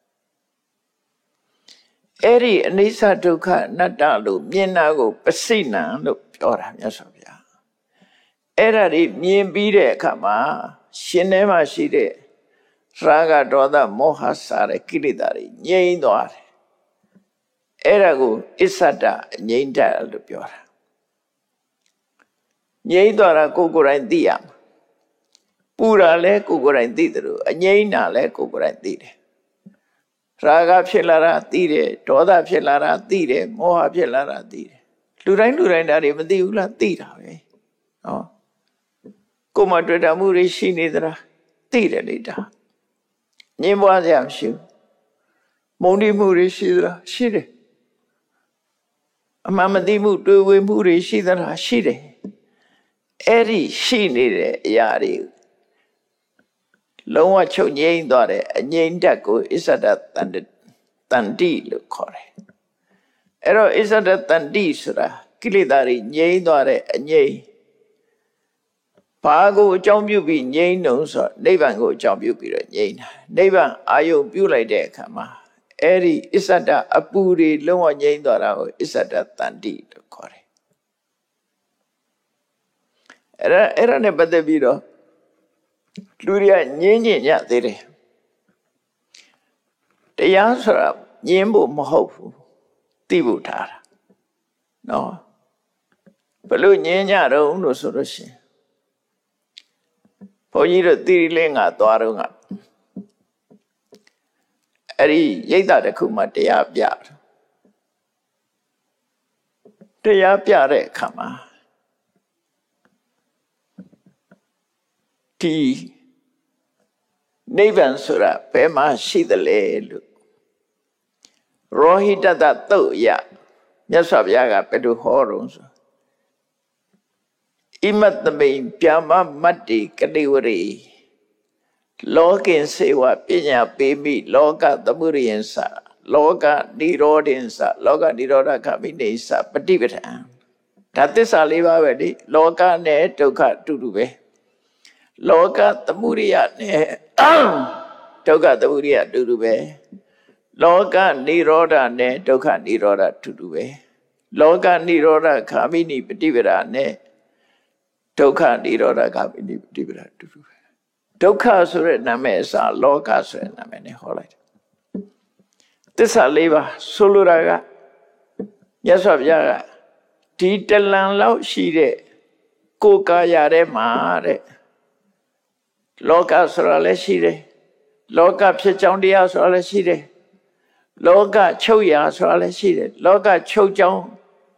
အဲ့ဒီအနိစ္စဒုက္ခအနတ္တလို့မြင်တာကိုပစိနံလို့ပြောတာမြတ်စွာဘုရားအဲ့ဒါတွေမြင်ပြီးတဲ့အခါမှာရှင်ထဲမှာရှိတဲ့ရာဂဒေါသမောဟစတဲ့ကိလေသာတွေငြိမ်းသွားတယ်အဲ့ဒါကိုအစ္ဆဒငြိမ်းတတ်လို့ပြောတာငြိမ်းသွားတာကိုယ်ကိုယ်တိုင်သိရမှာပူတာလဲကိုကိုယ်တိုင်သိတယ်လို့အငြိမ့်တာလဲကိုကိုယ်တိုင်သိတယ်ရာဂဖြစ်လာတာသိတယ်ဒေါသဖြစ်လာတာသိတယ်မောဟဖြစ်လာတာသိတယ်လူတိုင်းလူတိုင်းဒါတွေမသိဘူးလားသိတာပဲနော်ကိုယ်မှတွေ့တာမှုတွေရှိနေသလားသိတယ်လေဒါငြင်းပွားစရာမရှိဘူးမုန်းတိမှုတွေရှိသလားရှိတယ်အမှန်မသိမှုတွေ့ဝေမှုတွေရှိသလားရှိတယ်အဲ့ဒီရှိနေတဲ့အရာတွေလုံးဝချုပ်ငြိမ်းသွားတဲ့အငြိမ်းတက်ကိုအစ္ဆဒတန်တန်တိလို့ခေါ်တယ်အဲ့တော့အစ္ဆဒတန်တိဆိုတာကိလေသာတွေငြိမ်းသွားတဲ့အငြိမ်းဘာကိုအကြောင်းပြုပြီးငြိမ်းနှုံဆိုနိဗ္ဗာန်ကိုအကြောင်းပြုပြီးတော့ငြိမ်းတာနိဗ္ဗာန်အာယုံပြုလိုက်တဲ့အခါမှာအဲ့ဒီအစ္ဆဒအပူတွေလုံးဝငြိမ်းသွားတာကိုအစ္ဆဒတန်တိလို့ခေါ်တယ်အဲ့ဒါအဲ့ဒါနဲ့ပတ်သက်ပြီးတော့လူတွေကငြင်းညင်ကြသေးတယ်တရားဆိုတာငြင်းဖို့မဟုတ်ဘူးသိဖို့ထားတာနော်ဘယ်လိုငြင်းကြတော့လို့ဆိုလို့ရှိရင်ဘုန်းကြီးတို့သီရိလင်္ကာသွားတော့ကအဲ့ဒီရိပ်သာတစ်ခုမှတရားပြတရားပြတဲ့အခါမှာဒီနိဗ္ဗာန်ဆိုတာဘယ်မှာရှိသလဲလို့ရောဟိတတသုတ်ရမြတ်စွာဘုရားကဘယ်လိုဟောတော့ဆိုဣမတ္တမိန်ပြမမတ္တိကတိဝရိလောကင်စေဝပညာပေမိလောကသမုရိယံသလောကနိရောဓင်္စလောကနိရောဓခမိနေသပฏิပဋ္ဌာန်ဒါသစ္စာလေးပါးပဲလေလောကနဲ့ဒုက္ခအတူတူပဲလောကသမုဒိယနဲ့ဒုက္ခသမုဒိယအတူတူပဲလောကနိရောဓနဲ့ဒုက္ခနိရောဓအတူတူပဲလောကနိရောဓခာမိနိပฏิပဒါနဲ့ဒုက္ခနိရောဓခာမိနိပฏิပဒါအတူတူပဲဒုက္ခဆိုတဲ့နာမည်အစားလောကဆိုတဲ့နာမည်နဲ့ဟောလိုက်တယ်သစ္စာလေးပါဆိုလိုတာကမြတ်စွာဘုရားကဒီတလန်လောက်ရှိတဲ့ကိုယ်ကာယထဲမှာတဲ့လောကဆိုတာလည်းရှိတယ်လောကဖြစ်ကြောင်းတရားဆိုတာလည်းရှိတယ်လောကချုပ်ရာဆိုတာလည်းရှိတယ်လောကချုပ်ကြောင်း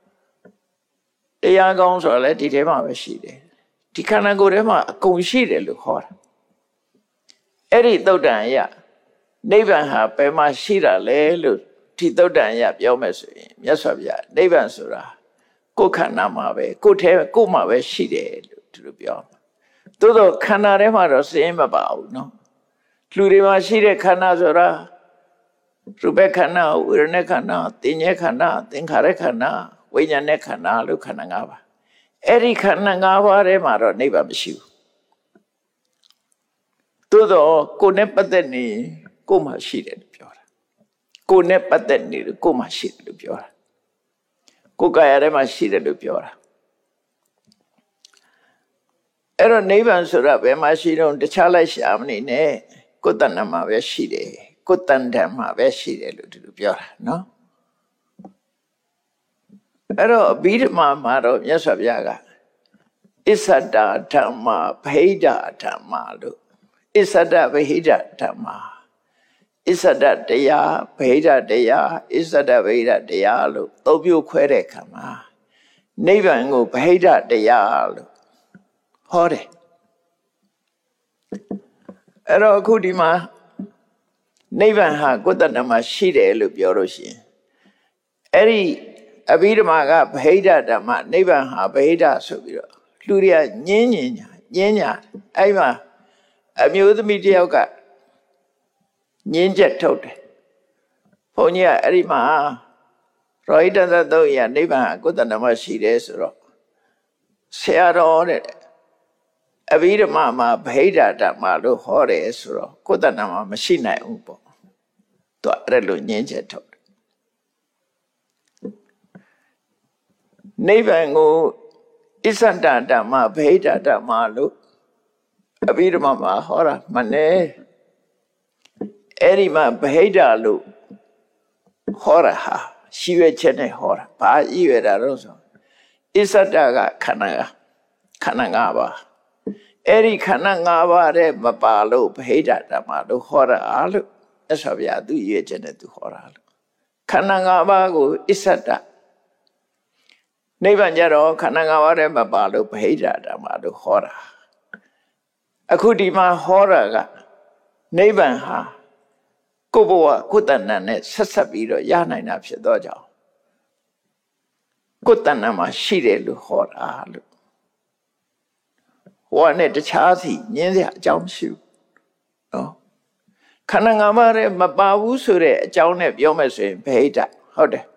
တရားကောင်းဆိုတာလည်းဒီထဲမှာပဲရှိတယ်ဒီခန္ဓာကိုယ်ထဲမှာအကုန်ရှိတယ်လို့ခေါ်တာအဲ့ဒီသုတ်တန်ရနိဗ္ဗာန်ဟာဘယ်မှာရှိတာလဲလို့ဒီသုတ်တန်ရပြောမယ်ဆိုရင်မြတ်စွာဘုရားနိဗ္ဗာန်ဆိုတာကိုယ်ခန္ဓာမှာပဲကိုယ်ထဲကိုယ်မှာပဲရှိတယ်လို့သူတို့ပြောသို့တော့ခန္ဓာထဲမှာတော့စင်းမပါဘူးနော်လူတွေမှာရှိတဲ့ခန္ဓာဆိုတာရူပခန္ဓာဝေဒနာခန္ဓာသင်္ညေခန္ဓာသင်္ခါရခန္ဓာဝိညာဉ်နဲ့ခန္ဓာလို့ခန္ဓာ၅ပါးအဲ့ဒီခန္ဓာ၅ပါးထဲမှာတော့နိဗ္ဗာန်မရှိဘူးသို့တော့ကိုယ်နဲ့ပတ်သက်နေကိုယ်မှာရှိတယ်လို့ပြောတာကိုယ်နဲ့ပတ်သက်နေတယ်ကိုယ်မှာရှိတယ်လို့ပြောတာကိုယ်ကာယထဲမှာရှိတယ်လို့ပြောတာအဲ့တော့နိဗ္ဗာန်ဆိုတာဘယ်မှာရှိတော့တခြားလိုက်ရှာမနေနဲ့ကိုယ်တဏ္ဍာမှာပဲရှိတယ်ကိုယ်တန်တံမှာပဲရှိတယ်လို့ဒီလိုပြောတာနော်အဲ့တော့အဘိဓမ္မာမှာတော့မြတ်စွာဘုရားကအစ္ဆဒဓမ္မဗဟိဒဓမ္မလို့အစ္ဆဒဗဟိဒဓမ္မအစ္ဆဒတရားဗဟိဒတရားအစ္ဆဒဗဟိဒတရားလို့သုံးမျိုးခွဲတဲ့အခါမှာနိဗ္ဗာန်ကိုဗဟိဒတရားလို့ဟောတယ်အဲ့တော့အခုဒီမှာနိဗ္ဗာန်ဟာကိုယ်တဏ္ဍာမှာရှိတယ်လို့ပြောလို့ရှိရင်အဲ့ဒီအဘိဓမ္မာကဗဟိဒဓမ္မနိဗ္ဗာန်ဟာဗဟိဒဆိုပြီးတော့လူတွေကညင်းညင်ညာညင်းညာအဲ့မှာအမျိုးသမီးတယောက်ကညင်းချက်ထုတ်တယ်ဘုန်းကြီးကအဲ့ဒီမှာရောဟိတသသုတ်ရနိဗ္ဗာန်ဟာကိုယ်တဏ္ဍာမှာရှိတယ်ဆိုတော့ဆရာတော်တဲ့အဘိဓမ္မာမှာဗဟိဒဓမ္မလို့ဟောတယ်ဆိုတော့ကိုယ်တဏ္ဍာမှာမရှိနိုင်ဘူးပေါ့သူအဲ့လိုညင်းချက်ထုတ်တယ်နိဗ္ဗာန်ကိုအစ္ဆဒဓမ္မဗဟိဒဓမ္မလို့အဘိဓမ္မာမှာဟောတာမနဲ့အဲ့ဒီမှာဗဟိဒလို့ဟောတာဟာရှိရွယ်ချက်နဲ့ဟောတာဘာရည်ရွယ်တာတော့ဆိုအစ္ဆဒကခန္ဓာခန္ဓာ၅ပါး Eri khana ngavare mapalo bheda damalo hora alu esabya tu yechene tu hora alu khana ngavago isata Niban jaro khana ngavare mapalo bheda damalo hora Aku di ma hora ga Niban ha Kubowa kutana ne sasabiro yana na phit do jaw Kutana ma shire lu hora alu Hwa ne tachha si ngin sia a jaw mshu no khana ngavare mapa bu so de a jaw ne pyaw met so yin bhedaဟုတ်တယ်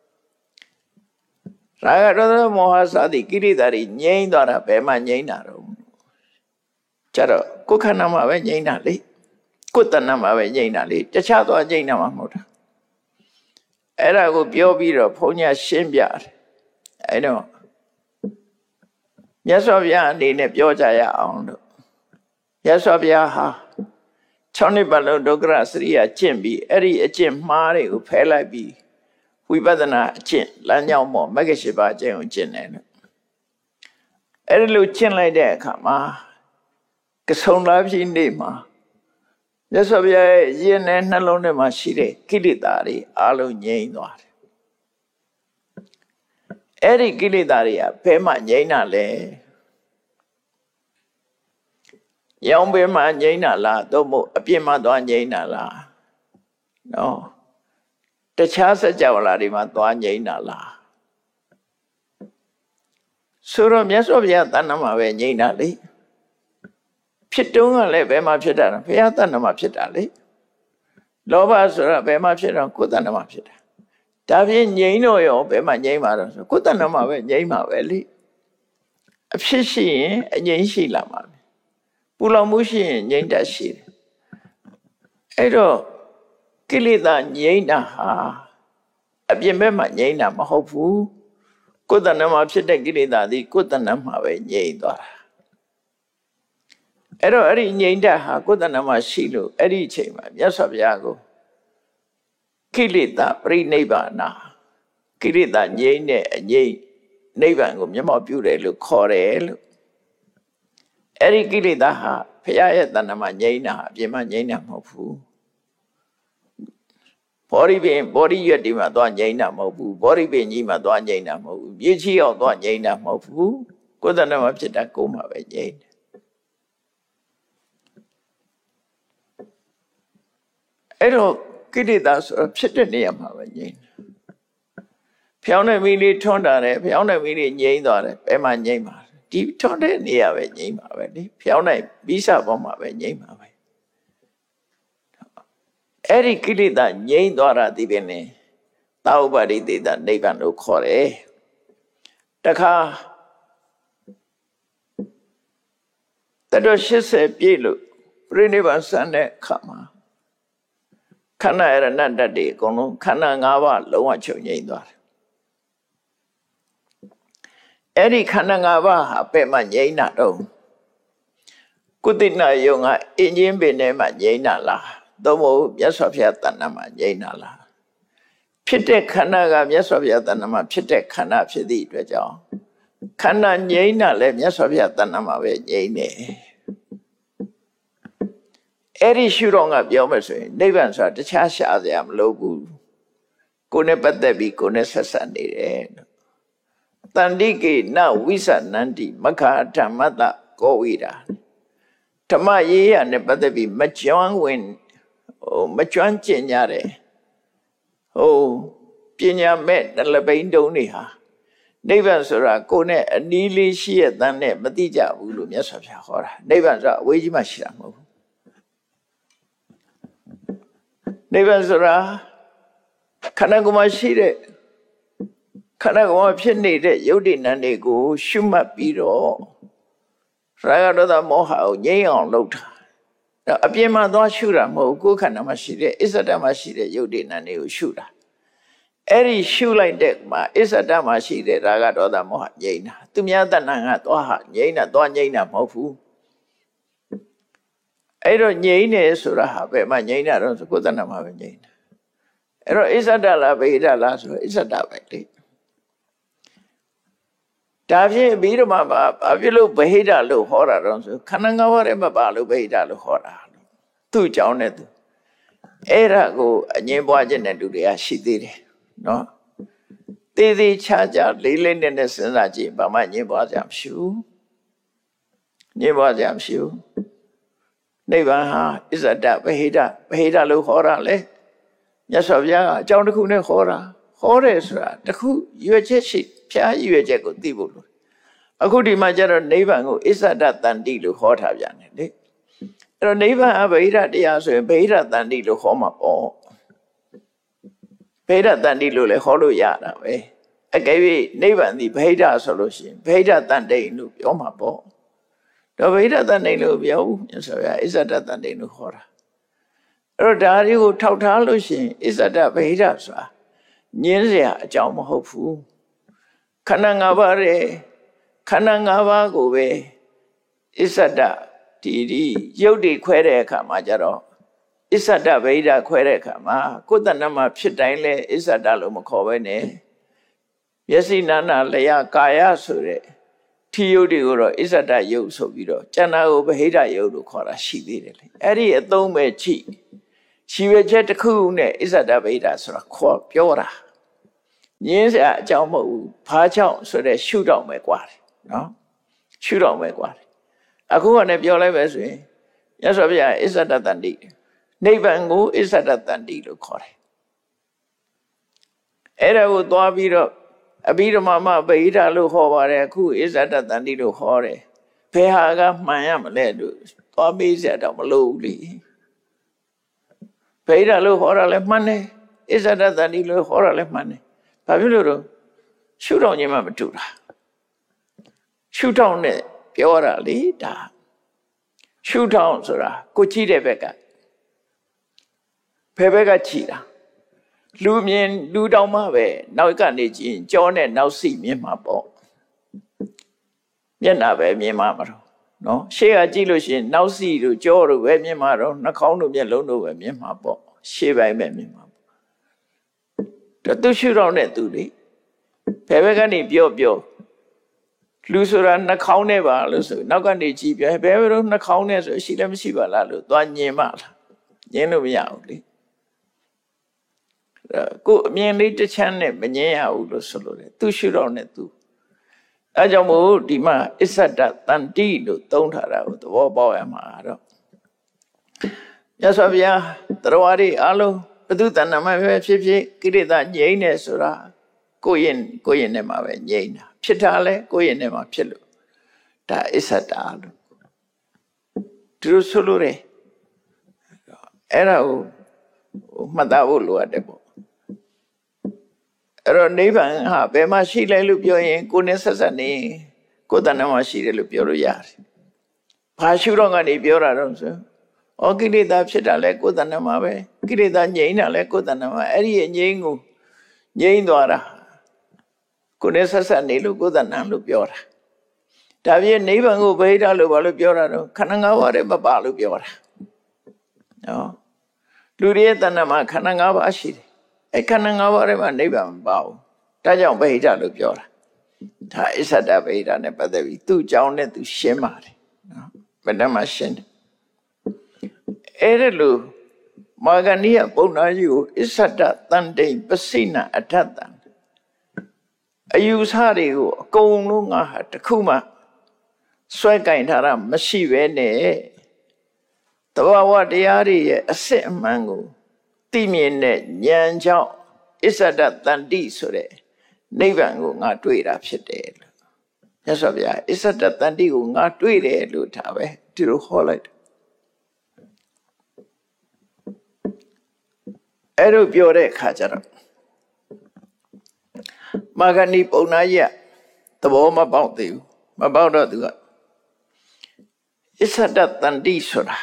ရာဂဒေါသမောဟစသည်ကိလေသာတွေငြိမ်းသွားတာဘယ်မှငြိမ်းတာတော့ကြတော့ကိုယ်ခန္ဓာမှာပဲငြိမ်းတာလေကိုယ်တဏ္ဍမှာပဲငြိမ်းတာလေတခြားသွားငြိမ်းတာမှမဟုတ်တာအဲ့ဒါကိုပြောပြီးတော့ဘုန်းကြီးရှင်းပြတယ်အဲ့တော့မြတ်စွာဘုရားအနေနဲ့ပြောကြရအောင်လို့မြတ်စွာဘုရားဟာ၆နှစ်ပတ်လုံးဒုက္ခရစရိယာကျင့်ပြီးအဲ့ဒီအကျင့်မှားတွေကိုဖယ်လိုက်ပြီးဝိပဿနာအကျင့်လမ်းကြောင်းပေါ်မဂ္ဂင်၈ပါးအကျင့်ကိုကျင့်တယ်လို့အဲ့ဒီလိုကျင့်လိုက်တဲ့အခါမှာကဆုံလာဖြစ်နေမှာမြတ်စွာဘုရားရဲ့ယဉ်နဲ့နှလုံးထဲမှာရှိတဲ့ကိလေသာတွေအလုံးငြိမ်းသွားတယ်အဲ့ဒီကိလေသာတွေကဘယ်မှငြိမ်းတာလဲရောင်ဘယ်မှာငြိမ်းတာလားသို့မဟုတ်အပြစ်မှသွားငြိမ်းတာလားနော်တခြားစัจ java လာတွေမှာသွားငြိမ်းတာလားဆိုတော့မြတ်စွာဘုရားတဏ္ဍမှာပဲငြိမ်းတာလေဖြစ်တုံးကလည်းဘယ်မှာဖြစ်တာလဲဘုရားတဏ္ဍမှာဖြစ်တာလေလောဘဆိုတာဘယ်မှာဖြစ်တော့ကိုယ်တဏ္ဍမှာဖြစ်တာဒါဖြင့်ငြိမ်းတော့ရောဘယ်မှာငြိမ်းမှာတော့ဆိုကိုယ်တဏ္ဍမှာပဲငြိမ်းမှာပဲလေအဖြစ်ရှိရင်အငြိမ်းရှိလာမှာပူလောင်မှုရှိရင်ငြိမ်းတတ်ရှိတယ်အဲ့တော့ကိလေသာငြိမ်းတာဟာအပြင်ဘက်မှာငြိမ်းတာမဟုတ်ဘူးကိုယ်တဏ္ဍမှာဖြစ်တဲ့ကိလေသာသည်ကိုယ်တဏ္ဍမှာပဲငြိမ်းသွားတာအဲ့တော့အဲ့ဒီငြိမ်းတတ်ဟာကိုယ်တဏ္ဍမှာရှိလို့အဲ့ဒီအချိန်မှာမြတ်စွာဘုရားကိုကိလေသာပရိနိဗ္ဗာနကိလေသာငြိမ်းတဲ့အငြိမ်းနိဗ္ဗာန်ကိုမျက်မှောက်ပြုတယ်လို့ခေါ်တယ်လို့အဲ့ဒီကိလေသာဟာဘုရားရဲ့တဏ္ဍမှာငြိမ်းတာအပြင်မှာငြိမ်းတာမဟုတ်ဘူးဘောရိပင်ဘောရိရွက်ဒီမှာသွားငြိမ်းတာမဟုတ်ဘူးဘောရိပင်ကြီးမှာသွားငြိမ်းတာမဟုတ်ဘူးမြေချီအောင်သွားငြိမ်းတာမဟုတ်ဘူးကိုယ်တဏ္ဍမှာဖြစ်တာကိုယ်မှာပဲငြိမ်းတယ်အဲ့တော့ကိလေသာဆိုဖြစ်တဲ့နေရာမှာပဲငြိမ်းတယ်ဖျောင်းတဲ့မိလေးထွန်းတာတယ်ဖျောင်းတဲ့မိလေးငြိမ်းသွားတယ်ဘယ်မှာငြိမ်းမှာဒီထွန်းတဲ့နေရာပဲငြိမ်းမှာပဲလေဖျောင်းတဲ့ပြီးစပေါ်မှာပဲငြိမ်းမှာပဲအဲ့ဒီကိလေသာငြိမ်းသွားတာဒီပင်လေသာဥပါရိသေတနိဗ္ဗာန်လို့ခေါ်တယ်တခါတတော်၈၀ပြည့်လို့ပြိနိဗ္ဗာန်ဆန်တဲ့အခါမှာခန္ဓာရဏတ္တတွေအကုန်လုံးခန္ဓာ၅ပါးလုံးဝချုပ်ငြိမ်းသွားတယ်အဲ့ဒီခန္ဓာ၅ပါးဟာဘယ်မှာငြိမ်းတာတော့ကုသနာယုံကအင်းချင်းပင်ထဲမှာငြိမ်းတာလားသို့မဟုတ်မြတ်စွာဘုရားတဏ္ဍမှာငြိမ်းတာလားဖြစ်တဲ့ခန္ဓာကမြတ်စွာဘုရားတဏ္ဍမှာဖြစ်တဲ့ခန္ဓာဖြစ်သည့်အတွက်ကြောင့်ခန္ဓာငြိမ်းတာလည်းမြတ်စွာဘုရားတဏ္ဍမှာပဲငြိမ်းတယ်အဲ့ဒီရှုတော့ကပြောမယ်ဆိုရင်နိဗ္ဗာန်ဆိုတာတခြားရှာစရာမလိုဘူးကိုယ်နဲ့ပတ်သက်ပြီးကိုယ်နဲ့ဆက်ဆက်နေတယ်တန္တိကေနဝိသနန္တိမခာဓမ္မတကောဝိတာဓမ္မရေးရနဲ့ပတ်သက်ပြီးမကျွမ်းဝင်ဟိုမကျွမ်းကျင်ကြတယ်ဟိုပညာမဲ့နှလပိန်တုံးတွေဟာနိဗ္ဗာန်ဆိုတာကိုယ်နဲ့အနီးလေးရှိရတဲ့နဲ့မသိကြဘူးလို့မြတ်စွာဘုရားဟောတာနိဗ္ဗာန်ဆိုတာအဝေးကြီးမှရှိတာမဟုတ်ဘူးနိဗ္ဗာန်ဆိုတာခန္ဓာကိုယ်မှာရှိတဲ့ခန္ဓာကိုယ်မှာဖြစ်နေတဲ့ယုတ်တိနံတွေကိုရှုမှတ်ပြီးတော့ရာဂဒေါသမောဟကိုငြိမ်းအောင်လုပ်တာအပြင်မှာသွားရှုတာမဟုတ်ကိုယ်ခန္ဓာမှာရှိတဲ့အစ္ဆဒမှာရှိတဲ့ယုတ်တိနံတွေကိုရှုတာအဲ့ဒီရှုလိုက်တဲ့မှာအစ္ဆဒမှာရှိတဲ့ရာဂဒေါသမောဟငြိမ်းတာသူများတဏ္ဍကသွားဟာငြိမ်းတာသွားငြိမ်းတာမဟုတ်ဘူးအဲ့တော့ငြိမ်းတယ်ဆိုတာဟာဘယ်မှာငြိမ်းတာတော့ကိုယ်တဏ္ဍမှာပဲငြိမ်းတာအဲ့တော့အစ္ဆဒလားဗေဒလားဆိုအစ္ဆဒပဲလေဒါဖြင့်ပြီးတော့မှဘာဖြစ်လို့ဗဟိတလို့ဟောတာတော့ဆိုခန္ဓာငါးပါးထဲမှာဘာလို့ဗဟိတလို့ဟောတာသူ့ကြောင့်နဲ့သူအဲ့ဒါကိုအငြင်းပွားခြင်းတဲ့လူတွေကရှိသေးတယ်နော်သေးသေးချာချာလေးလေးနက်နက်စဉ်းစားကြည့်ဘာမှငြင်းပွားကြမရှိဘူးငြင်းပွားကြမရှိဘူးနိဗ္ဗာန်ဟာအစ္ဆဒဗဟိတဗဟိတလို့ဟောတာလေမြတ်စွာဘုရားကအကြောင်းတစ်ခုနဲ့ဟောတာဟောတယ်ဆိုတာတစ်ခုရွယ်ချက်ရှိဖျားရွယ်ချက်ကိုသိဖို့လို့အခုဒီမှာကျတော့နိဗ္ဗာန်ကိုအစ္ဆဒတန်တိလို့ဟောထားပြန်တယ်လေအဲ့တော့နိဗ္ဗာန်အဗဟိတတရားဆိုရင်ဗဟိတတန်တိလို့ဟောမှာပေါ့ဗဟိတတန်တိလို့လည်းဟောလို့ရတာပဲအကယ်၍နိဗ္ဗာန်ဒီဗဟိတဆိုလို့ရှိရင်ဗဟိတတန်တိလို့ပြောမှာပေါ့တော့ဗဟိတတန်တိလို့ပြောဘူးမြတ်စွာဘုရားအစ္ဆဒတန်တိလို့ဟောတာအဲ့တော့ဒါတွေကိုထောက်ထားလို့ရှိရင်အစ္ဆဒဗဟိတဆိုတာညင်းเสียအကြောင်းမဟုတ်ဘူးခန္ဓာ၅ပါးရဲ့ခန္ဓာ၅ပါးကိုပဲအစ္ဆဒဒီဒီရုပ်တွေခွဲတဲ့အခါမှာကြတော့အစ္ဆဒဗဟိတခွဲတဲ့အခါမှာကိုယ်တဏ္ဍမှာဖြစ်တိုင်းလဲအစ္ဆဒလို့မခေါ်ဘဲနဲ့မျက်စိနာနာလျာကာယဆိုတဲ့ထီယုတ်တွေကိုတော့အစ္ဆဒယုတ်ဆိုပြီးတော့ကျန်တာကိုဗဟိတယုတ်လို့ခေါ်တာရှိသေးတယ်လေအဲ့ဒီအသုံးပဲချိရှိရချက်တစ်ခုနဲ့အစ္ဆဒဗဟိတဆိုတာခေါ်ပြောတာညင်းစရာအကြောင်းမဟုတ်ဘူးဘာကြောင့်ဆိုတဲ့ရှုတော့မယ်กว่าတယ်နော်ရှုတော့မယ်กว่าတယ်အခုကလည်းပြောလိုက်ပဲဆိုရင်မြတ်စွာဘုရားအစ္ဆဒတန်တိနိဗ္ဗာန်ကိုအစ္ဆဒတန်တိလို့ခေါ်တယ်အဲ့ဒါကိုသွားပြီးတော့အဘိဓမ္မာမဗဟိတလို့ခေါ်ပါတယ်အခုအစ္ဆဒတန်တိလို့ခေါ်တယ်ဘယ်ဟာကမှန်ရမလဲလို့သွားမေးစရာတော့မလိုဘူးလေဗဟိတလို့ခေါ်တာလည်းမှန်တယ်အစ္ဆဒတန်တိလို့ခေါ်တာလည်းမှန်တယ်ဘာဖြစ်လို့တော့ရှုထောင့်ခြင်းမှမတူတာရှုထောင့်နဲ့ပြောတာလေဒါရှုထောင့်ဆိုတာကိုကြည့်တဲ့ဘက်ကဘယ်ဘက်ကကြည့်တာလူမြင်လူတောင်မှပဲနောက်ကနေကြည့်ရင်ကြောနဲ့နောက်စီမြင်မှာပေါ့မျက်နှာပဲမြင်မှာမတော့နော်ရှေ့ကကြည့်လို့ရှိရင်နောက်စီတို့ကြောတို့ပဲမြင်မှာတော့နှာခေါင်းတို့မျက်လုံးတို့ပဲမြင်မှာပေါ့ရှေ့ပိုင်းပဲမြင်မှာသူရှုတော့နဲ့သူလေဘယ်ဘက်ကနေပြောပြောလူဆိုတာနှာခေါင်းနဲ့ပါလို့ဆိုနောက်ကနေကြည့်ပြဘယ်ဘက်တော့နှာခေါင်းနဲ့ဆိုရှိလည်းမရှိပါလားလို့သွားညင်မှလားညင်လို့မရဘူးလေကိုအမြင်လေးတစ်ချမ်းနဲ့မညင်ရဘူးလို့ဆိုလို့လေသူရှုတော့နဲ့သူအဲကြောင့်မို့ဒီမှာအစ္ဆဒတန်တိလို့သုံးထားတာကိုသဘောပေါက်ရမှာတော့မြတ်စွာဘုရားတရားဝါဒီအလုံးဘုသူတဏ္ဍမှာပဲဖြစ်ဖြစ်ကိရိတာငြိမ့်နေဆိုတာကိုယ့်ရင်ကိုယ့်ရင်ထဲမှာပဲငြိမ့်တာဖြစ်တာလဲကိုယ့်ရင်ထဲမှာဖြစ်လို့ဒါအစ္ဆဒလို့သူတို့ဆိုလို့ရတယ်အဲ့ဒါကိုမှတ်သားဖို့လိုအပ်တယ်ပေါ့အဲ့တော့နိဗ္ဗာန်ဟာဘယ်မှာရှိလဲလို့ပြောရင်ကိုယ်နဲ့ဆက်ဆက်နေကိုယ်တဏ္ဍမှာရှိတယ်လို့ပြောလို့ရတယ်ဘာရှုတော့ကနေပြောတာတော့ဆိုဩကိလေသာဖြစ်တာလဲကိုယ်တဏ္ဍမှာပဲကိလေသာငြိမ့်တာလဲကိုယ်တဏ္ဍမှာအဲ့ဒီအငြိမ့်ကိုငြိမ့်သွားတာကိုယ်နဲ့ဆက်ဆက်နေလို့ကိုယ်တဏ္ဍလို့ပြောတာဒါပြည့်နိဗ္ဗာန်ကိုဗဟိတလို့ဘာလို့ပြောတာတော့ခန္ဓာ၅ပါးတည်းမပါလို့ပြောတာနော်လူတွေရဲ့တဏ္ဍမှာခန္ဓာ၅ပါးရှိတယ်အဲ့ခန္ဓာ၅ပါးတည်းမှာနိဗ္ဗာန်မပါဘူးဒါကြောင့်ဗဟိတလို့ပြောတာဒါအစ္ဆဒဗဟိတနဲ့ပတ်သက်ပြီးသူ့အကြောင်းနဲ့သူရှင်းပါတယ်နော်ဘယ်တည်းမှာရှင်းတယ်အဲ့ဒါလို့မာဂဏိယပုံနာကြီးကိုအစ္ဆဒတန်တိပစိနအထတံအယူဆတွေကိုအကုန်လုံးငါဟာတခုမှဆွဲကင်ထားတာမရှိပဲနဲ့တဘာဝတရားတွေရဲ့အစစ်အမှန်ကိုသိမြင်တဲ့ဉာဏ်ကြောင့်အစ္ဆဒတန်တိဆိုတဲ့နိဗ္ဗာန်ကိုငါတွေ့တာဖြစ်တယ်လို့မြတ်စွာဘုရားအစ္ဆဒတန်တိကိုငါတွေ့တယ်လို့ဒါပဲဒီလိုဟောလိုက်တယ်အဲ့လိုပြောတဲ့အခါကျတော့မာဂဏိပုံနာကြီးကသဘောမပေါက်သေးဘူးမပေါက်တော့သူကအစ္ဆဒတန်တိဆိုတာ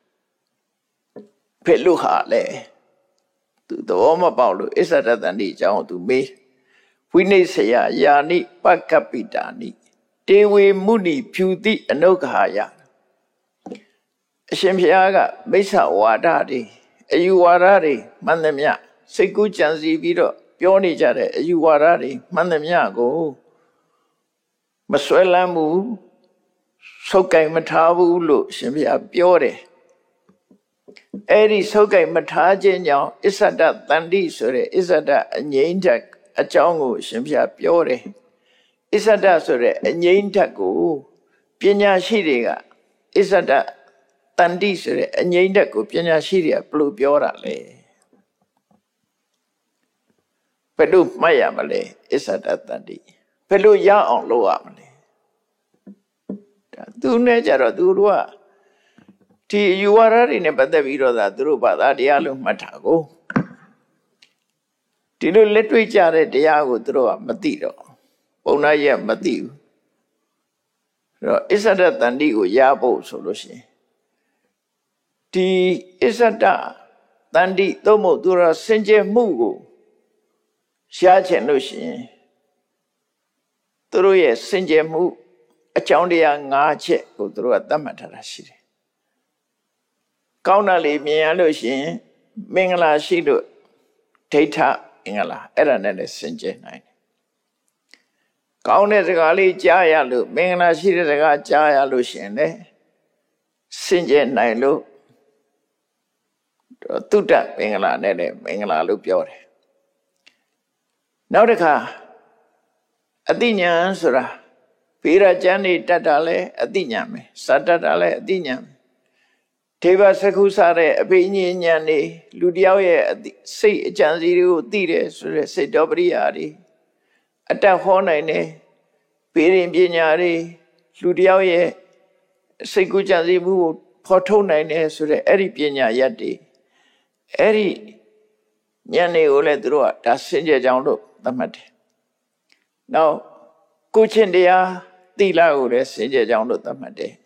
ဘယ်လိုဟာလဲသူသဘောမပေါက်လို့အစ္ဆဒတန်တိအကြောင်းသူမေးဝိနိစ္စယယာနိပကပိတာနိတေဝေမုနိဖြူတိအနုဂါယအရှင်ဘုရားကမိစ္ဆဝါဒတွေအယူဝါဒတွေမှန်သမျှစိတ်ကူးကြံစည်ပြီးတော့ပြောနေကြတဲ့အယူဝါဒတွေမှန်သမျှကို Maswelamu Sokai Matavu Lu Shimbia Biore Eri Sokai Matajin Isada Tandi Sure Isada Nyintak Achangu Shimbia Biore Isada Sure Nyintaku Pinya Shiriga Isada Tandi Sure Nyintaku Pinya Shiria Blue Biora Le Pelu Maya Male Isada Tandi Pelu Ya on Loa Male Tu Nejara Durua Ti you are in a Badaviro that Drupa that Yalu Matago Tilu let we chare Diago Drua Matiro Onaya Matiu Isada Tandigo Yabo Solution Ti Isada Tandi Tomo Dura Senje Mugu Shachen Lucian Through Senje Mu a Choundia Nache go through a Damatarashi Kaunali Mialushi Mingala Shidu Tata Ingala Eranel Senje nine Kaunegali Jayalu, Mingana Shiraga Jayalu Shene, Sinje Nailu, Tuta Mingala Nene, Mingala Lupiore. Nautica Athenian Sura, Pira Jani Tatale, Atheniame, Satatale, Atheniame, Teva Sakusare, Abiniani, Ludiawe, say Janziru, Dire, Sura, say Dobriari. Ata Honane, Pirim Binyari, Ludiawe, Segujanzi Mu, Portonine, Sure, Eri Pinya Yadi, Eri Nyane Ole Drua, Das Sinja Janlo, the Mate. Now, Kuchindia, Tila Ure, Sinja Janlo, the Mate.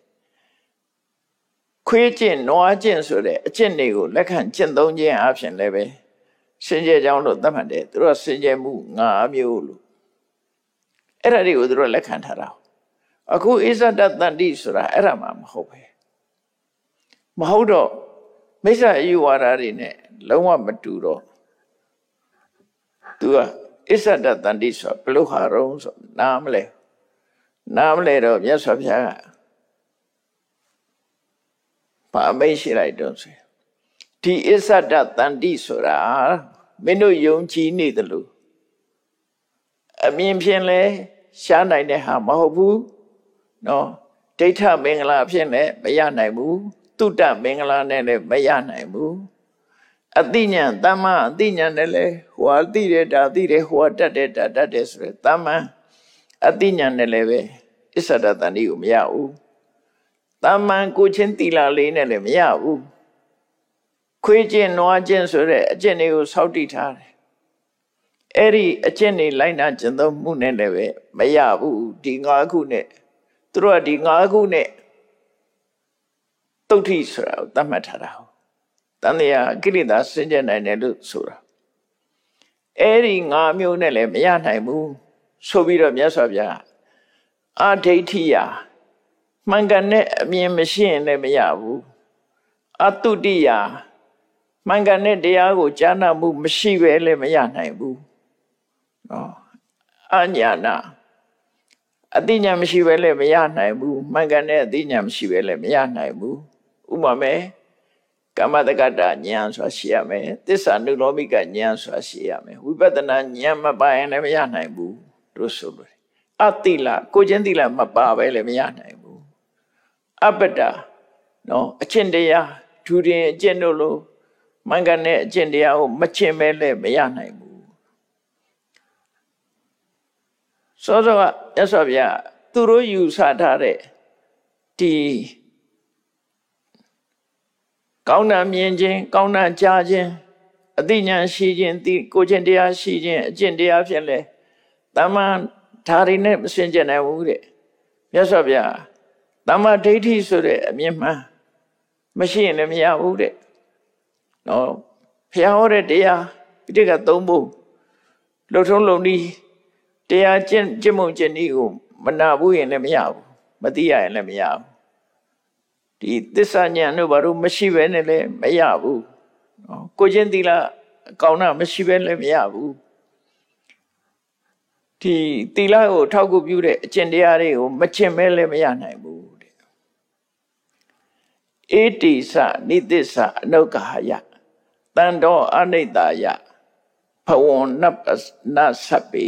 Quijin, Noa Jin Sure, Chinnego, Lekan Chindonji option leve, Sinja Janlo, the Mate, Drua Sinja Mu, Namulu. Eradi udro lekantara. Aku isa datandi sura eramam hope. Mahodo, Mesa you are ne, Loma Maturo. Tua isa datandi so, Peluha Rons, Namle. Namle of Yasabia. Pa Meshi, I don't say. Ti isa datandi sura, Menu Yonchi Nidalu. A mean pianle, Shana in the Hamahu, no, Data Mingala pianle, Bayana mu, Tuta Mingala nele, Bayana mu. Athenian, Dama, Athenian nele, who are did it, who are dead, that is Dama, Athenian nele, Isada than you, Miau. Dama, Kuchentila lane, Miau. Quijin, no agents, or Jenny was how did her. Eri a Jenny line at the moon and leve, Mayabu, Dingagune, through a Dingagune, Totisra, Damatara. Tania, Girida, Sinjan and Elusura. Eri Namunele, Mianaimu, Sobira Yasavia, Atetia, Mangane, me machine, Mayabu, Atudia, Mangane Diago, Jana Mu, Mashive, Mayanaibu. Oh, Anyana. Adinya Mishivele Mianaibu, Mangane, Adinya Mishivele Mianaibu, Umame, Kamadagada, Nyans was Siame, this Anulomica Nyans was Siame. We better not Nyama by an Mianaibu, Rusulu. Attila, Kojendila Mabavele Mianaibu. Abeda, no, Achendea, Turi, Genolo, Mangane, Gendia, Machemele Mianaibu. So, yes, of ya, Turu you satare, T. Kauna Mienjin, Kauna Jajin, Adina Shijin, the Kojendia Shijin, Jendia Fiele, Dama Tarine, Sinjana Woode. Yes, of ya, Dama Dati Sure, Mima, Machine, Mia Woode. No, Piaore dea, Pitica Tombo, Lotoloni. They are Jim Jimogenium, Manabu and Lemiao, Madia and Lemiao. This Anya Nubaru, Mashivenele, Mayabu, Kojendila, Kauna, Mashivenele, Mayabu. ဒီသီလကိုထောက်ကူပြုတဲ့အကျင့်တရားတွေကိုမကျင့်မဲလည်းမရနိုင်ဘူးတဲ့ဧတိစနိသစ္စအနုက္ခာယတန်တော်အနိတ္တယဘဝန္နပနသဗ္ဗေ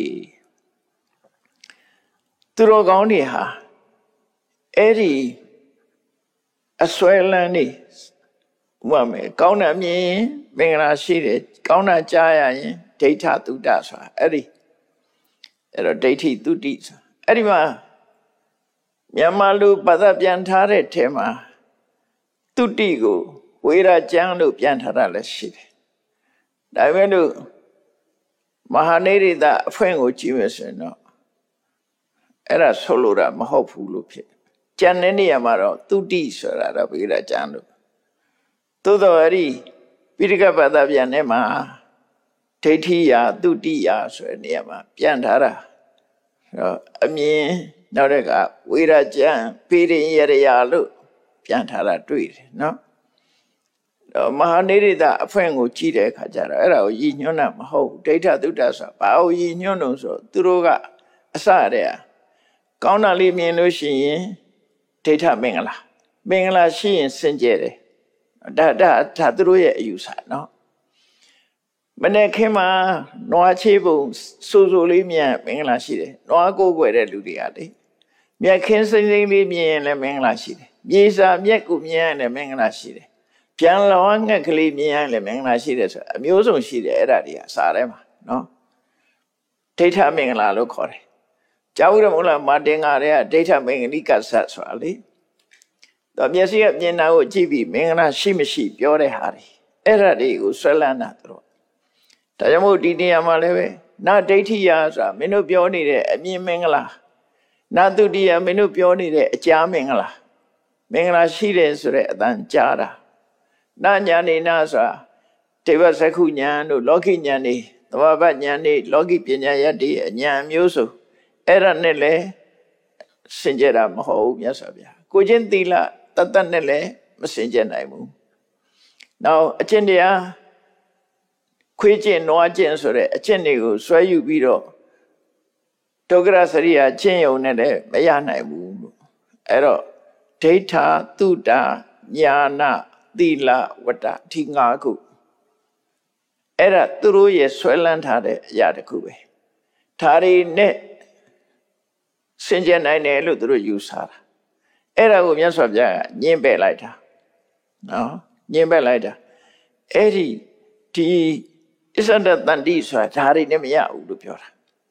သူတော်ကောင်းတွေဟာအဲ့ဒီအစွဲလန်းနေဥပမာကောင်းတဲ့အမြင်မင်္ဂလာရှိတယ်ကောင်းတာကြားရရင်ဒိဋ္ဌသုတ္တဆိုတာအဲ့ဒီအဲ့တော့ဒိဋ္ဌိသုတိဆိုအဲ့ဒီမှာမြန်မာလူဘာသာပြန်ထားတဲ့ထဲမှာသုတိကိုဝေရကျမ်းလို့ပြန်ထားတာလည်းရှိတယ်ဒါပေမဲ့လို့မဟာနိရိတအဖွင့်ကိုကြည့်မယ်ဆိုရင်တော့အဲ့ဒါဆိုလိုတာမဟုတ်ဘူးလို့ဖြစ်ကျန်တဲ့နေရာမှာတော့သုတိဆိုတာတော့ဝေရကျမ်းလို့သို့တော်အဲ့ဒီပိဋကဘာသာပြန်ထဲမှာဒိဋ္ဌိယသုတိယဆိုတဲ့နေရာမှာပြန်ထားတာအမြင်နောက်တဲ့ကဝေရကျမ်းပိရိယရယလို့ပြန်ထားတာတွေ့တယ်နော်မဟာနိရိတအဖွင့်ကိုကြည့်တဲ့အခါကျတော့အဲ့ဒါကိုရည်ညွှန်းတာမဟုတ်ဒိဋ္ဌသုတ္တဆိုတာဘာကိုရည်ညွှန်းလို့ဆိုသူတို့ကအစတည်းကောင်းတာလေးမြင်လို့ရှိရင်ဒိဋ္ဌမင်္ဂလာမင်္ဂလာရှိရင်စင်ကြယ်တယ်ဒါဒါဒါသူတို့ရဲ့အယူဆနော်မနေ့ခင်မှာနွားချေးပုံစိုးစိုးလေးမြင်မင်္ဂလာရှိတယ်နွားကိုယ်ွယ်တဲ့လူတွေကလေမြက်ခင်းစိမ့်စိမ့်လေးမြင်ရင်လည်းမင်္ဂလာရှိတယ်မြေစာမြက်ကိုမြင်ရင်လည်းမင်္ဂလာရှိတယ်ပြန်လောငှက်ကလေးမြင်ရင်လည်းမင်္ဂလာရှိတယ်ဆိုအမျိုးစုံရှိတယ်အဲ့ဒါတွေကစာထဲမှာနော်ဒိဋ္ဌမင်္ဂလာလို့ခေါ်တယ်ကြောက်ရမလားမာတင်္ဂါတွေကဒိဋ္ဌမင်္ဂလိကသတ်ဆိုတာလေတော့မျက်စိကမြင်တာကိုကြည့်ပြီးမင်္ဂလာရှိမရှိပြောတဲ့ဟာတွေအဲ့ဒါတွေကိုဆွဲလန်းတာတို့ဒါကြောင့်မို့ဒီနေရာမှာလည်းပဲနာဒိဋ္ဌိယဆိုတာမင်းတို့ပြောနေတဲ့အမြင်မင်္ဂလာနာတုတိယမင်းတို့ပြောနေတဲ့အကြားမင်္ဂလာမင်္ဂလာရှိတယ်ဆိုတဲ့အတန်ကြားတာနာညာနေနာဆိုတာတေဝသက္ခုညာတို့လောကိညာနေသဘာဝညာနေလောကိပညာယတ္တိအညာမျိုးစုအဲ့ဒါနဲ့လည်းစင်ကြယ်တာမဟုတ်ဘူးမြတ်စွာဘုရားကိုချင်းသီလတတ်တတ်နဲ့လည်းမစင်ကြယ်နိုင်ဘူးနောက်အကျင့်တရားခွေးကျင့်နွားကျင့်ဆိုတဲ့အကျင့်တွေကိုဆွဲယူပြီးတော့ဒုက္ခရစရိယာကျင့်ယုံနဲ့လည်းမရနိုင်ဘူးလို့အဲ့တော့ဒိဋ္ဌသုတ္တညာနာသီလဝတ္တဒီငါးခုအဲ့ဒါသူတို့ရဲ့ဆွဲလန်းထားတဲ့အရာတစ်ခုပဲဒါတွေနဲ့စင်ကြယ်နိုင်တယ်လို့သူတို့ယူဆတာအဲ့ဒါကိုမြတ်စွာဘုရားကညှင်းပယ်လိုက်တာနော်ညှင်းပယ်လိုက်တာအဲ့ဒီဒီအစ္ဆဒတန္တိဆိုတာဒါတွေနဲ့မရဘူးလို့ပြောတာ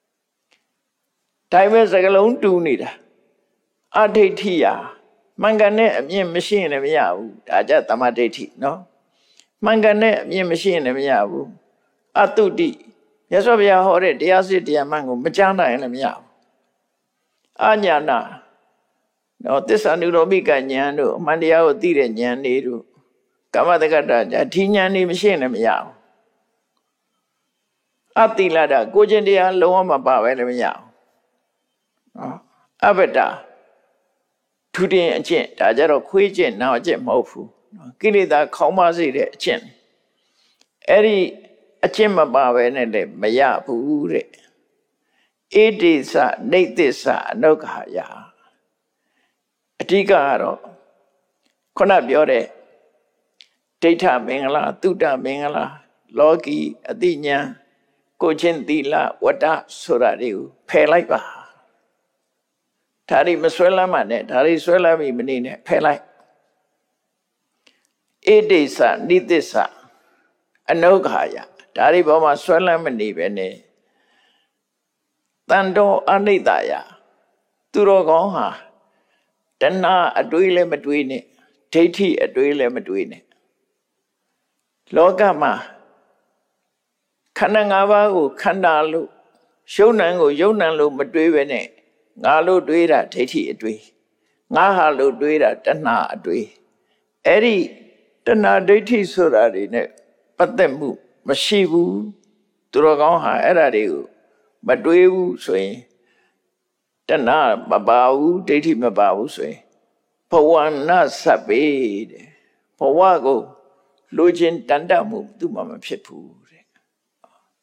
ဒါပေမဲ့စကလုံးတူနေတာအဋိဋ္ဌိယမှန်ကန်တဲ့အမြင်မရှိရင်လည်းမရဘူးဒါကြသမ္မာဒိဋ္ဌိနော်မှန်ကန်တဲ့အမြင်မရှိရင်လည်းမရဘူးအတုတိမြတ်စွာဘုရားဟောတဲ့တရားစစ်တရားမှန်ကိုမကြားနိုင်ရင်လည်းမရဘူးအညာနာနော်သစ္စာနုရောမိကဉာဏ်တို့အမှန်တရားကိုသိတဲ့ဉာဏ်တွေတို့ကမ္မတက္ကတဉာဏ်ဒီဉာဏ်တွေမရှိရင်လည်းမရဘူးအတိလဒကိုကျင့်တရားလုံးဝမပါပဲလည်းမရဘူးနော်အဘဒထူတင်အကျင့်ဒါကြတော့ခွေးကျင့်နောက်အကျင့်မဟုတ်ဘူးနော်ကိလေသာခေါင်းမစေတဲ့အကျင့်အဲ့ဒီအကျင့်မပါပဲနဲ့လည်းမရဘူးတဲ့ဧတိစနေသစ္စအနုက္ခာယအဓိကကတော့ခုနပြောတဲ့ဒိဋ္ဌမင်္ဂလာသုတ္တမင်္ဂလာလောကီအတိညာကိုချင်းသီလဝတ္တဆိုတာတွေကိုဖယ်လိုက်ပါဒါတွေမဆွဲလမ်းပါနဲ့ဒါတွေဆွဲလမ်းပြီးမနေနဲ့ဖယ်လိုက်ဧတိစနိသစ္စအနုက္ခာယဒါတွေပေါ်မှာဆွဲလမ်းမနေပဲနဲ့တန်တော်အနိတ္တယသူတော်ကောင်းဟာတဏှာအတွေးလည်းမတွေးနဲ့ဒိဋ္ဌိအတွေးလည်းမတွေးနဲ့လောကမှာခန္ဓာ၅ပါးကိုခန္ဓာလို့ယုံနံကိုယုံနံလို့မတွေးပဲနဲ့ငါလို့တွေးတာဒိဋ္ဌိအတွေးငါဟာလို့တွေးတာတဏှာအတွေးအဲ့ဒီတဏှာဒိဋ္ဌိဆိုတာတွေနဲ့ပတ်သက်မှုမရှိဘူးသူတော်ကောင်းဟာအဲ့ဒါတွေကိုမတွေးဘူးဆိုရင်တဏှာမပါဘူးဒိဋ္ဌိမပါဘူးဆိုရင်ဘဝနာသဗ္ဗေတဲ့ဘဝကိုလိုချင်တန်တမှုသူ့မှာမဖြစ်ဘူးတဲ့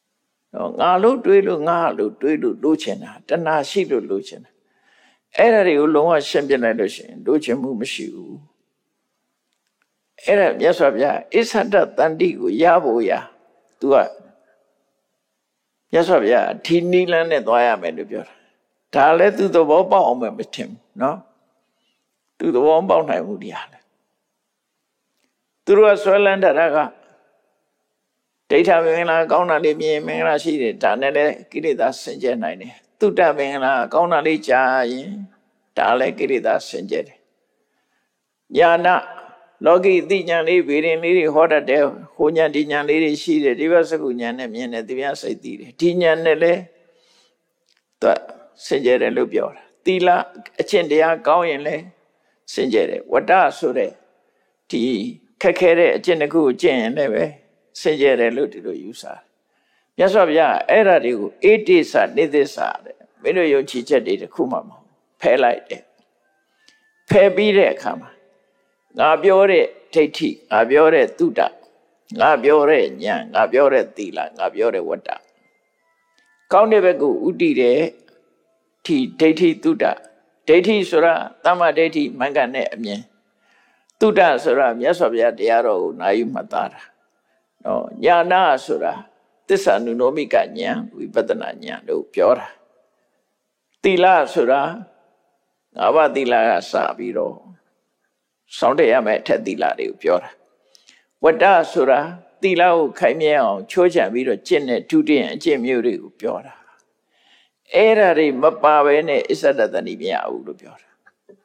နော်ငါလို့တွေးလို့ငါလို့တွေးလို့လို့ချင်တာတဏှာရှိလို့လို့ချင်တာအဲ့ဒါတွေကိုလုံးဝရှင်းပြလိုက်လို့ရှိရင်လို့ချင်မှုမရှိဘူးအဲ့ဒါမြတ်စွာဘုရားအစ္ဆဒတန္တိကိုရဖို့ရ तू ကမြတ်စွာဘုရားဒီနိလန်းနဲ့သွားရမယ်လို့ပြောတာဒါလည်းသူသဘောပေါက်အောင်မထင်ဘူးနော်သူသဘောပေါက်နိုင်ဘူးဒီဟာလေသူတို့ကဆွဲလန်းတာကဒိဋ္ဌမင်္ဂလာကောင်းတာလေးမြင်မင်္ဂလာရှိတယ်ဒါနဲ့လည်းကိလေသာစင်ကြယ်နိုင်တယ်တုတ္တမင်္ဂလာကောင်းတာလေးကြားရင်ဒါလည်းကိလေသာစင်ကြယ်တယ်ညာနာလောကီသိဉာဏ်လေးဗေဒင်လေးတွေဟောတတ်တယ်ဟိုဉာဏ်ဒီဉာဏ်လေးတွေရှိတယ်ဒီဘက်စကုဉာဏ်နဲ့မြင်တယ်တရားစိတ်သိတယ်ဒီဉာဏ်နဲ့လည်းသူစင်ကြယ်တယ်လို့ပြောတာသီလအကျင့်တရားကောင်းရင်လည်းစင်ကြယ်တယ်ဝတ္တဆိုတဲ့ဒီခက်ခဲတဲ့အကျင့်တစ်ခုကိုကျင့်ရင်လည်းပဲစင်ကြယ်တယ်လို့ဒီလိုယူဆတယ်မြတ်စွာဘုရားအဲ့ဓာတွေကိုအေတိစနေသစ္စာတဲ့မင်းတို့ယုံကြည်ချက်တွေတစ်ခုမှမဟုတ်ဖယ်လိုက်တယ်ဖယ်ပြီးတဲ့အခါမှာငါပြောတဲ့ဒိဋ္ဌိငါပြောတဲ့တုဒ္ဒငါပြောတဲ့ဉာဏ်ငါပြောတဲ့သီလငါပြောတဲ့ဝတ္တကောင်းတဲ့ဘက်ကိုဥတည်တဲ့ဒီဒိဋ္ဌိတုဒ္ဒဒိဋ္ဌိဆိုတာတမ္မာဒိဋ္ဌိမှန်ကန်တဲ့အမြင်တုဒ္ဒဆိုတာမြတ်စွာဘုရားတရားတော်ကိုနာယူမှတ်သားတာနော်ညာနာဆိုတာသစ္စာနုနောမိကဉာဏ်ဝိပဿနာဉာဏ်တို့ပြောတာသီလဆိုတာငါးပါးသီလကစပြီးတော့စောင့်တရမယ့်အထက်သီလတွေကိုပြောတာဝတ္တဆိုတာသီလကိုခိုင်မြဲအောင်ချိုးချံပြီးတော့ကျင့်တဲ့ဒုတိယအကျင့်မျိုးတွေကိုပြောတာအဲ့ဒါတွေမပါဘဲနဲ့အစ္ဆဒတဏိမရဘူးလို့ပြောတာ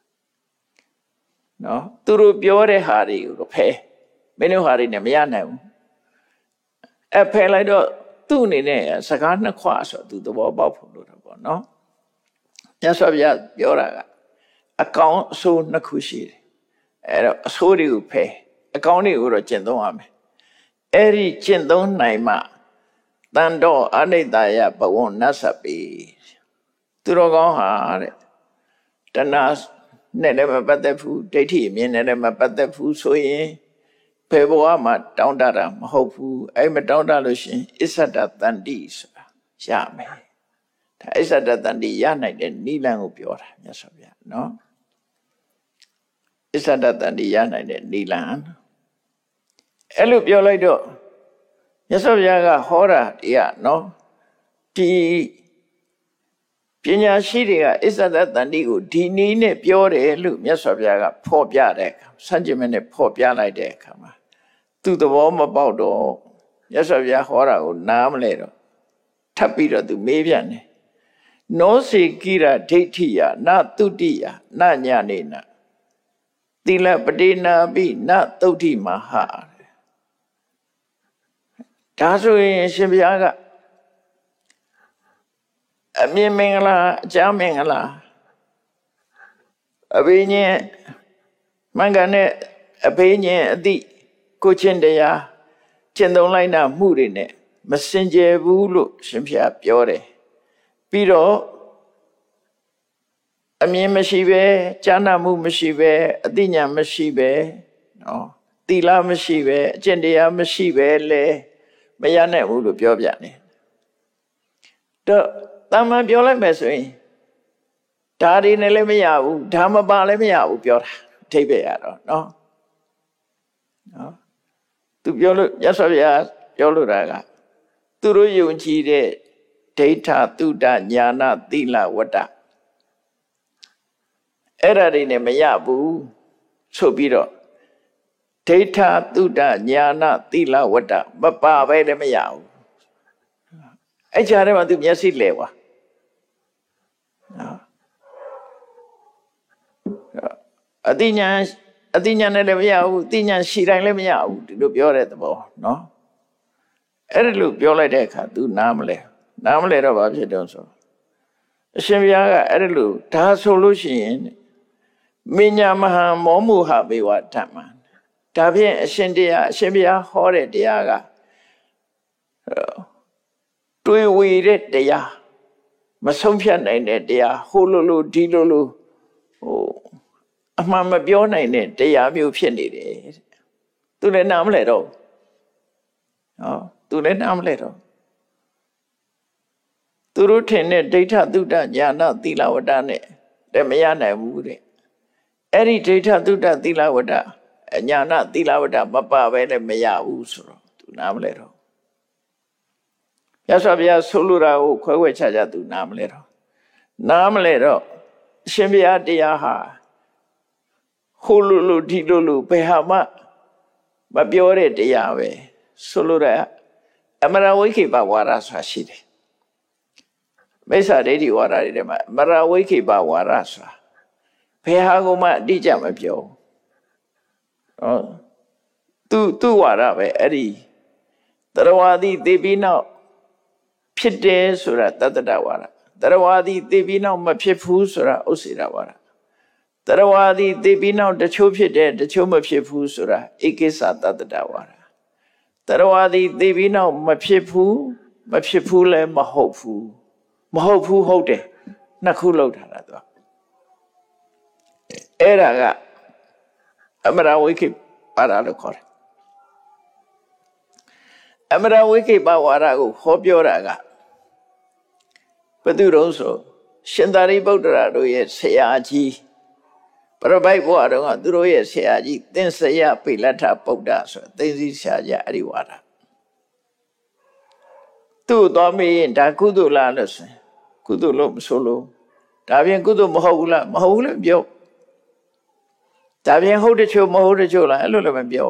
နော်သူတို့ပြောတဲ့ဟာတွေကိုဖယ်မင်းတို့ဟာတွေနဲ့မရနိုင်ဘူးအဖယ်လိုက်တော့သူ့အနေနဲ့စကားနှစ်ခွဆိုသူသဘောပေါက်ဖို့လို့တော့ပေါ့နော်မြတ်စွာဘုရားပြောတာကအကောင်အဆိုးနှစ်ခုရှိတယ်အဲ့တော့အဆိုးတွေကိုဖယ်အကောင်တွေကိုတော့ကျင့်သုံးရမယ်အဲ့ဒီကျင့်သုံးနိုင်မှတန်တော်အနိတ္တယဘဝနတ်စပေသူတော်ကောင်းဟာတဲ့တဏှာနဲ့လည်းမပတ်သက်ဘူးဒိဋ္ဌိအမြင်နဲ့လည်းမပတ်သက်ဘူးဆိုရင်ဘယ်ဘဝမှာတောင်းတတာမဟုတ်ဘူးအဲ့မတောင်းတလို့ရှင်အစ္ဆဒတန္တိဆိုတာရမယ်ဒါအစ္ဆဒတန္တိရနိုင်တဲ့နိလန်းကိုပြောတာမြတ်စွာဘုရားနော်အစ္ဆဒတန္တိရနိုင်တဲ့နိလန်းအဲ့လိုပြောလိုက်တော့မြတ်စွာဘုရားကဟောတာတရားနော်ဒီပညာရှိတွေကအစ္ဆဒတန္တိကိုဒီနည်းနဲ့ပြောတယ်လို့မြတ်စွာဘုရားကဖော်ပြတဲ့အခါစัจ jin နဲ့ဖော်ပြလိုက်တဲ့အခါမှာသူသဘောမပေါက်တော့မြတ်စွာဘုရားဟောတာကိုနားမလဲတော့ထပ်ပြီးတော့သူမေးပြန်တယ်နောစေကိရဒိဋ္ဌိယနတုတိယနညာနေနသီလပတိနာပိနသုတ်တိမဟာဒါဆိုရင်ရှင်ဘုရားကအမြင်မင်္ဂလာအကြမင်္ဂလာအဘိညာဉ်မင်္ဂန်နဲ့အဘိညာဉ်အတိကိုချင်းတရားကျင့်သုံးလိုက်တာမှုတွေနဲ့မစင်ကြယ်ဘူးလို့ရှင်ဘုရားပြောတယ်ပြီးတော့အမြင်မရှိပဲကြားနာမှုမရှိပဲအသိဉာဏ်မရှိပဲနော်သီလမရှိပဲအကျင့်တရားမရှိပဲလေမရနိုင်ဘူးလို့ပြောပြတယ်တော့တမန်ပြောလိုက်မယ်ဆိုရင်ဒါတွေနဲ့လည်းမရဘူးဓမ္မပါလည်းမရဘူးပြောတာအထိပ္ပယ်ရတော့နော်နော်သူပြောလို့ရသော်ဗျာပြောလို့တာကသူတို့ယုံကြည်တဲ့ဒိဋ္ဌသုဒ္ဓညာနာသီလဝတ္တအဲ့ဒါတွေနဲ့မရဘူးဆိုပြီးတော့ဒိဋ္ဌသုဒ္ဓညာနာသီလဝတ္တမပါပဲလည်းမရဘူးအဲ့ကြားထဲမှာသူမျက်စိလဲွာနော်အတိညာအတိညာနဲ့လည်းမရဘူးအတိညာရှိတိုင်းလည်းမရဘူးဒီလိုပြောတဲ့သဘောနော်အဲ့ဒါလို့ပြောလိုက်တဲ့အခါ तू နားမလဲနားမလဲတော့ဘာဖြစ်တော့ဆိုအရှင်ဘုရားကအဲ့ဒါလို့ဒါဆိုလို့ရှိရင်မညာမဟာမောမှုဟာဘေဝဓမ္မဒါဖြင့်အရှင်တရားအရှင်ဘုရားဟောတဲ့တရားကတွေးဝေတဲ့တရားမဆုံးဖြတ်နိုင်တဲ့တရားဟိုလိုလိုဒီလိုလိုဟိုအမှန်မပြောနိုင်တဲ့တရားမျိုးဖြစ်နေတယ်သူလည်းနားမလဲတော့ဟောသူလည်းနားမလဲတော့သူတို့ထင်တဲ့ဒိဋ္ဌသုတ္တညာနာသီလဝတ္တနဲ့လည်းမရနိုင်ဘူးတဲ့အဲ့ဒီဒိဋ္ဌသုတ္တသီလဝတ္တညာနာသီလဝတ္တမပါပဲလည်းမရဘူးဆိုတော့သူနားမလဲတော့ရသော်ဘုရားဆိုလိုတာကိုခွဲခွဲခြားခြားသူနားမလဲတော့နားမလဲတော့အရှင်ဘုရားတရားဟာဟိုလိုလိုဒီလိုလိုဘယ်ဟာမှမပြောတဲ့တရားပဲဆိုလိုတာအမရဝိခေပဝါဒဆိုတာရှိတယ်မိစ္ဆာဒိဋ္ဌိဝါဒတွေထဲမှာအမရဝိခေပဝါဒဆိုတာဘယ်ဟာကိုမှအတိအကျမပြောဟောသူသူ့ဝါဒပဲအဲ့ဒီတရဝါဒီသိပြီးနောက်ဖြစ်တယ်ဆိုတာတတ္တတဝါဒတရဝါဒီသိပြီးနောက်မဖြစ်ဘူးဆိုတာဥစ္စေတဝါဒတရဝါဒီသိပြီးနောက်တချို့ဖြစ်တယ်တချို့မဖြစ်ဘူးဆိုတာဧကိစ္စတတ္တတဝါဒတရဝါဒီသိပြီးနောက်မဖြစ်ဘူးမဖြစ်ဘူးလည်းမဟုတ်ဘူးမဟုတ်ဘူးဟုတ်တယ်နှစ်ခုလောက်ထားတာသူအဲ့ဒါကအမရဝိကိပါဒလို့ခေါ်တယ်အမရဝိကိပဝါဒကိုဟောပြောတာကဘယ်သူတုံးဆိုရှင်သာရိပုတ္တရာတို့ရဲ့ဆရာကြီးပရပိုက်ဘုရားတော်ကသူတို့ရဲ့ဆရာကြီးသင်္စယပိလထဗုဒ္ဓဆိုသိသိဆရာကြီးအဲ့ဒီဝါဒသူ့တော်မင်းဒါကုသိုလ်လားလို့ဆိုကုသိုလ်လို့မဆိုလို့ဒါပြင်ကုသိုလ်မဟုတ်ဘူးလားမဟုတ်ဘူးလို့ပြောဒါပြင်ဟုတ်တချို့မဟုတ်တချို့လားအဲ့လိုလည်းမပြော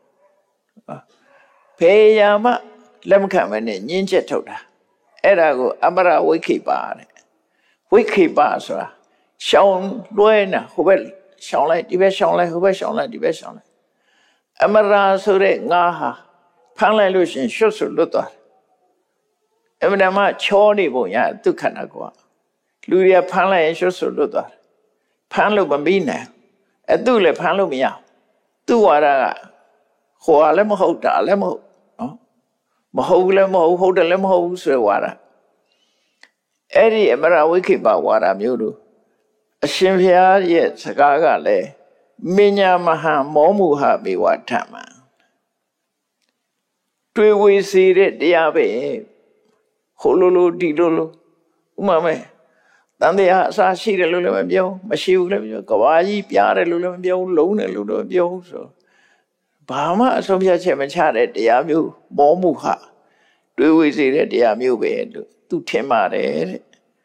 ဖေးရမလက်မခံမနဲ့ညင်းချက်ထုတ်တာအဲ့ဒါကိုအမရဝိခိပါတဲ့ဝိခိပါဆိုတာရှောင်းလွှဲနေဟိုဘက်ရှောင်းလိုက်ဒီဘက်ရှောင်းလိုက်ဟိုဘက်ရှောင်းလိုက်ဒီဘက်ရှောင်းလိုက်အမရာဆိုတဲ့ငါဟာဖမ်းလိုက်လို့ရှင်ရွှတ်ဆိုလွတ်သွားတယ်အမှန်တမ်းချောနေပုံရသူခန္ဓာကိုယ်လူတွေကဖမ်းလိုက်ရင်ရွှတ်ဆိုလွတ်သွားတယ်ဖမ်းလို့မပြီးနိုင်အဲ့သူလည်းဖမ်းလို့မရသူ့ဝါဒကဟိုကလည်းမဟုတ်တာလည်းမဟုတ်နော်မဟုတ်လည်းမဟုတ်ဟုတ်တယ်လည်းမဟုတ်ဘူးဆိုတဲ့ဝါဒအဲ့ဒီအမရဝိခိပဝါဒမျိုးတို့အရှင်ဘုရားရဲ့စကားကလည်းမညာမဟံမောမူဟမေဝဓမ္မံတွေ့ဝေစီတဲ့တရားပဲဟိုလိုလိုဒီလိုလိုဥမာမဲ့တန်တရားအစာရှိတယ်လို့လည်းမပြောမရှိဘူးလည်းမပြောကဘာကြီးပြားတယ်လို့လည်းမပြောလုံးတယ်လို့လည်းမပြောဆိုဘာမှအဆုံးဖြတ်ချက်မချတဲ့တရားမျိုးမောမှုဟာတွေးဝေစေတဲ့တရားမျိုးပဲလို့သူထင်ပါတယ်တဲ့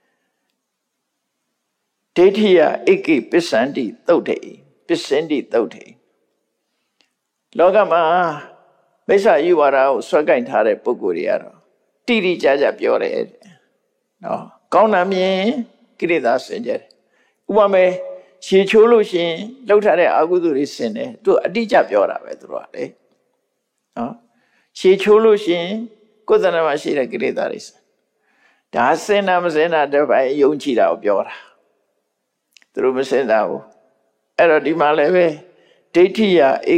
ဒိဋ္ဌိယဧကိပစ္စန္တိသုတ်တေပစ္စန္တိသုတ်တေလောကမှာမိစ္ဆာယူဝါဒကိုဆွဲကင်ထားတဲ့ပုဂ္ဂိုလ်တွေကတော့တိတိကျကျပြောတယ်နော်ကောင်းတာမြင်ကိလေသာစင်ကြတယ်ဥပမာရှည်ချိုးလို့ရှင်လှုပ်ထားတဲ့အကုသိုလ်တွေစင်တယ်သူအတိအကျပြောတာပဲသူတို့ကလေနော်ရှည်ချိုးလို့ရှင်ကိုယ်တဏ္ဍာမှာရှိတဲ့ကိလေသာတွေစင်ဒါစင်တာမစင်တာတပိုင်းယုံကြည်တာကိုပြောတာသူတို့မစင်တာဘူးအဲ့တော့ဒီမှာလည်းပဲဒိဋ္ဌိယ